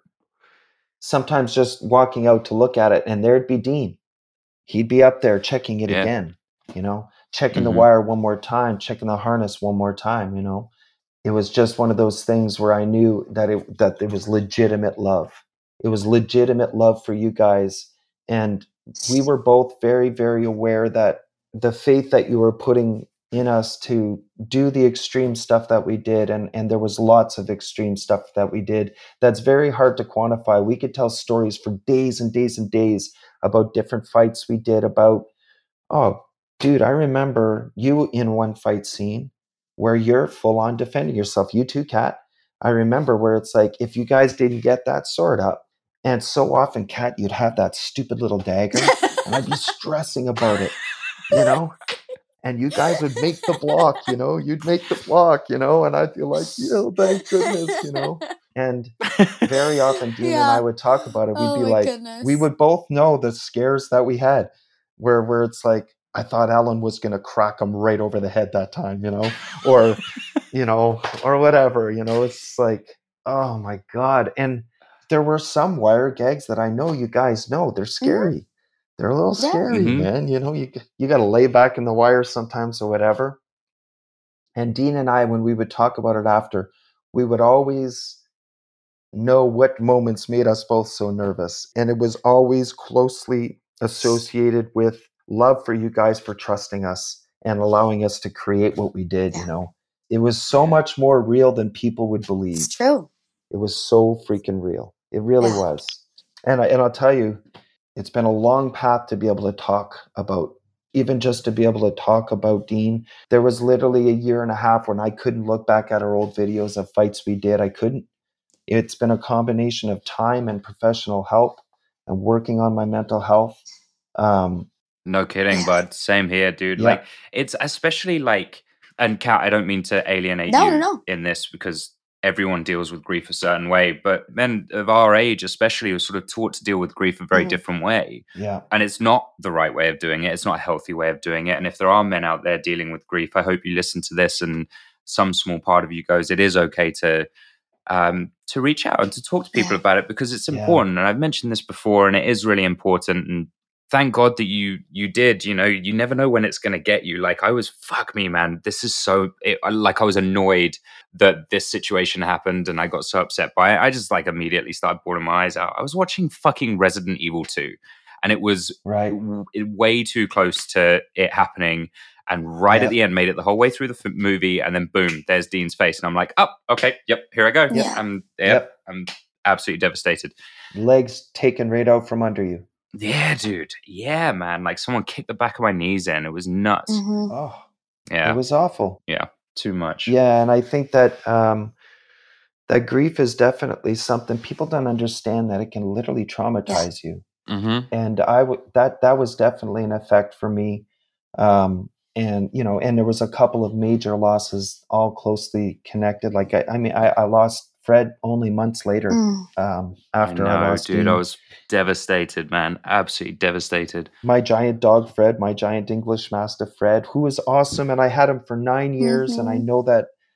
sometimes just walking out to look at it, and there'd be Dean. He'd be up there checking it Yeah. again, you know, checking the Mhm. wire one more time, checking the harness one more time, you know. It was just one of those things where I knew that it that it was legitimate love. It was legitimate love for you guys. And we were both very, very aware that the faith that you were putting in us to do the extreme stuff that we did, and, and there was lots of extreme stuff that we did that's very hard to quantify. We could tell stories for days and days and days about different fights we did, about, oh, dude, I remember you in one fight scene where you're full on defending yourself. You too, Kat. I remember where it's like, if you guys didn't get that sword up, and so often, Kat, you'd have that stupid little dagger, and I'd be stressing about it, you know? And you guys would make the block, you know? You'd make the block, you know? And I'd be like, yo, thank goodness, you know? And very often, Dean and I Yeah. would talk about it. We'd Oh be my like, goodness. we would both know the scares that we had, where where it's like, I thought Alan was gonna crack him right over the head that time, you know, or you know, or whatever, you know. It's like, oh my god. And there were some wire gags that I know you guys know they're scary. They're a little Yeah. scary, Mhm. man. You know, you you got to lay back in the wire sometimes or whatever. And Dean and I, when we would talk about it after, we would always know what moments made us both so nervous. And it was always closely associated with love for you guys for trusting us and allowing us to create what we did, you Yeah. know. It was so much more real than people would believe. It's true. It was so freaking real. It really Yeah. was. And I, and I'll tell you, it's been a long path to be able to talk about, even just to be able to talk about Dean. There was literally a year and a half when I couldn't look back at our old videos of fights we did. I couldn't. It's been a combination of time and professional help and working on my mental health. Um, No kidding, Yeah. bud. Same here, dude. Yeah. Like, it's especially like, and Kat, I don't mean to alienate No, you no, no. in this, because everyone deals with grief a certain way, but men of our age especially are sort of taught to deal with grief a very Mhm. different way. yeah. And it's not the right way of doing it. It's not a healthy way of doing it. And if there are men out there dealing with grief, I hope you listen to this and some small part of you goes, it is okay to um, to reach out and to talk to people Yeah. about it, because it's Yeah. important. And I've mentioned this before, and it is really important. And thank God that you you did. You know, you never know when it's going to get you. Like I was, fuck me, man. This is so. It, I- like I was annoyed that this situation happened, and I got so upset by it. I just like immediately started bawling my eyes out. I was watching fucking Resident Evil two, and it was Right. w- way too close to it happening. And right Yeah. at the end, made it the whole way through the f- movie, and then boom, there's Dean's face, and I'm like, oh, okay, yep, here I go. Yeah. I'm, yep, Yep. I'm absolutely devastated. Legs taken right out from under you. Yeah, dude. Yeah, man. Like someone kicked the back of my knees in. It was nuts. Mhm. Oh, Yeah, it was awful. yeah, too much. Yeah, and I think that um, that grief is definitely something people don't understand, that it can literally traumatize you. Mm-hmm. And I w- that that was definitely an effect for me. Um, and you know, and there was a couple of major losses, all closely connected. Like I, I mean, I, I lost Fred only months later. Mm. Um, I after know, I, lost dude. Dean. I was devastated, man. Absolutely devastated. My giant dog Fred, my giant English Mastiff Fred, who was awesome, and I had him for nine years, and I Mhm. know that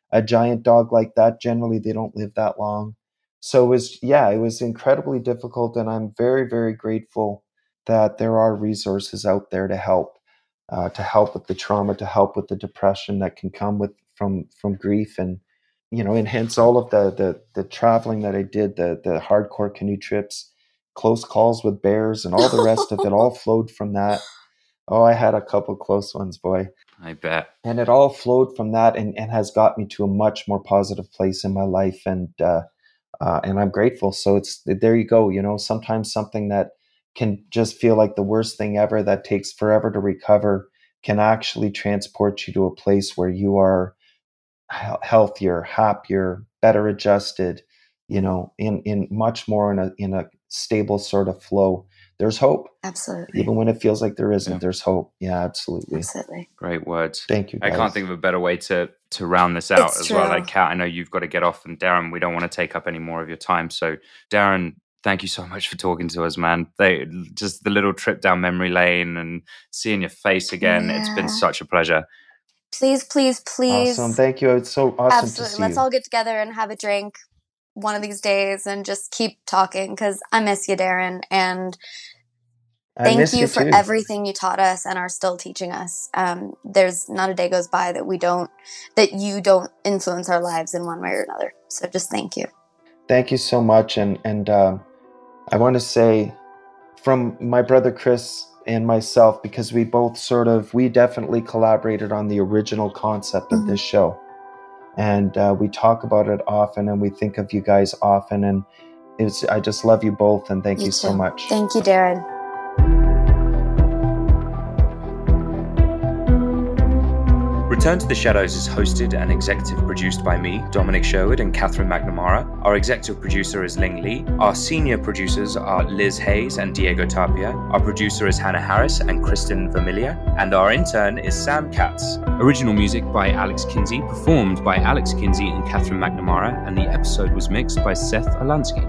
a giant dog like that, generally they don't live that long. So it was, yeah, it was incredibly difficult. And I'm very, very grateful that there are resources out there to help, uh, to help with the trauma, to help with the depression that can come with from from grief. And, you know, and hence all of the the the traveling that I did, the the hardcore canoe trips, close calls with bears, and all the rest of it all flowed from that. Oh, I had a couple close ones, boy. I bet. And it all flowed from that, and, and has got me to a much more positive place in my life. And, uh, uh, and I'm grateful. So it's, there you go. You know, sometimes something that can just feel like the worst thing ever, that takes forever to recover, can actually transport you to a place where you are healthier, happier, better adjusted, you know, in, in much more in a, in a stable sort of flow. There's hope. Absolutely. Even when it feels like there isn't, Yeah. there's hope. Yeah, absolutely. Absolutely. Great words. Thank you, I guys. can't think of a better way to to round this out It's as well. true. Like, Kat, I know you've got to get off, and Darren, we don't want to take up any more of your time. So, Darren, thank you so much for talking to us, man. They, just the little trip down memory lane and seeing your face again. It's been Yeah. such a pleasure. Please, please, please. Awesome. Thank you. It's so awesome Absolutely. to see Let's you. all get together and have a drink one of these days and just keep talking, because I miss you, Darren. And I thank miss you, you for too. everything you taught us and are still teaching us. Um, there's not a day goes by that we don't, that you don't influence our lives in one way or another. So just thank you. Thank you so much. And, and um, I want to say from my brother Chris and myself, because we both sort of, we definitely collaborated on the original concept of Mhm. this show. And uh, we talk about it often, and we think of you guys often. And it's, I just love you both, and thank you, You so too. much. Thank you, Darren. Return to the Shadows is hosted and executive produced by me, Dominic Sherwood, and Catherine McNamara. Our executive producer is Ling Lee. Our senior producers are Liz Hayes and Diego Tapia. Our producer is Hannah Harris and Kristen Vermilia. And our intern is Sam Katz. Original music by Alex Kinsey, performed by Alex Kinsey and Catherine McNamara, and the episode was mixed by Seth Alansky.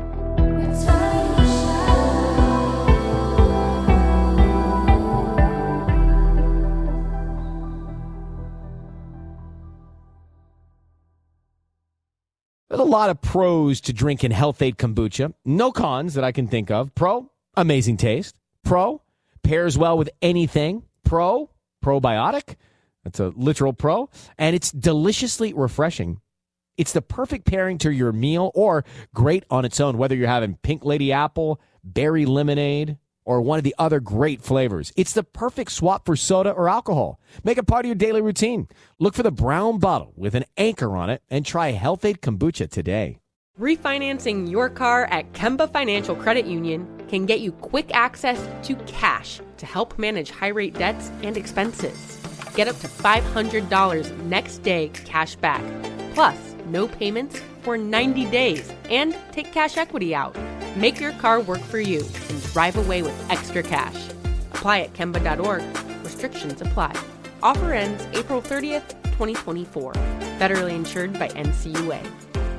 There's a lot of pros to drinking Health-Ade kombucha. No cons that I can think of. Pro, amazing taste. Pro, pairs well with anything. Pro, probiotic. That's a literal pro. And it's deliciously refreshing. It's the perfect pairing to your meal, or great on its own, whether you're having pink lady apple, berry lemonade, or one of the other great flavors. It's the perfect swap for soda or alcohol. Make it part of your daily routine. Look for the brown bottle with an anchor on it and try Health-Ade kombucha today. Refinancing your car at Kemba Financial Credit Union can get you quick access to cash to help manage high-rate debts and expenses. Get up to five hundred dollars next day cash back, plus no payments for ninety days, and take cash equity out. Make your car work for you and drive away with extra cash. Apply at Kemba dot org. Restrictions apply. Offer ends April thirtieth, twenty twenty-four. Federally insured by N C U A.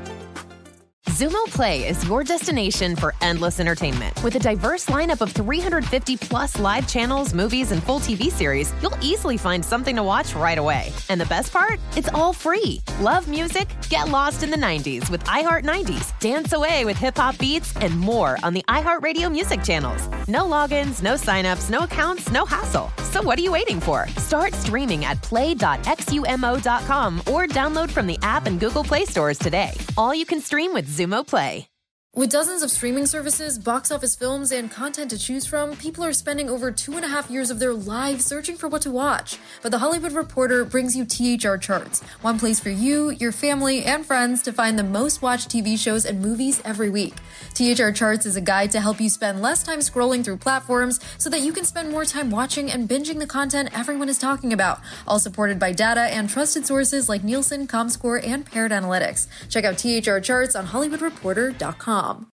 Zumo Play is your destination for endless entertainment. With a diverse lineup of three hundred fifty plus live channels, movies, and full T V series, you'll easily find something to watch right away. And the best part? It's all free. Love music? Get lost in the nineties with iHeart nineties, dance away with hip-hop beats, and more on the iHeartRadio music channels. No logins, no signups, no accounts, no hassle. So what are you waiting for? Start streaming at play dot xumo dot com or download from the app and Google Play stores today. All you can stream with Zumo Play. With dozens of streaming services, box office films, and content to choose from, people are spending over two and a half years of their lives searching for what to watch. But The Hollywood Reporter brings you T H R Charts, one place for you, your family, and friends to find the most watched T V shows and movies every week. T H R Charts is a guide to help you spend less time scrolling through platforms so that you can spend more time watching and binging the content everyone is talking about, all supported by data and trusted sources like Nielsen, Comscore, and Paired Analytics. Check out T H R Charts on Hollywood Reporter dot com.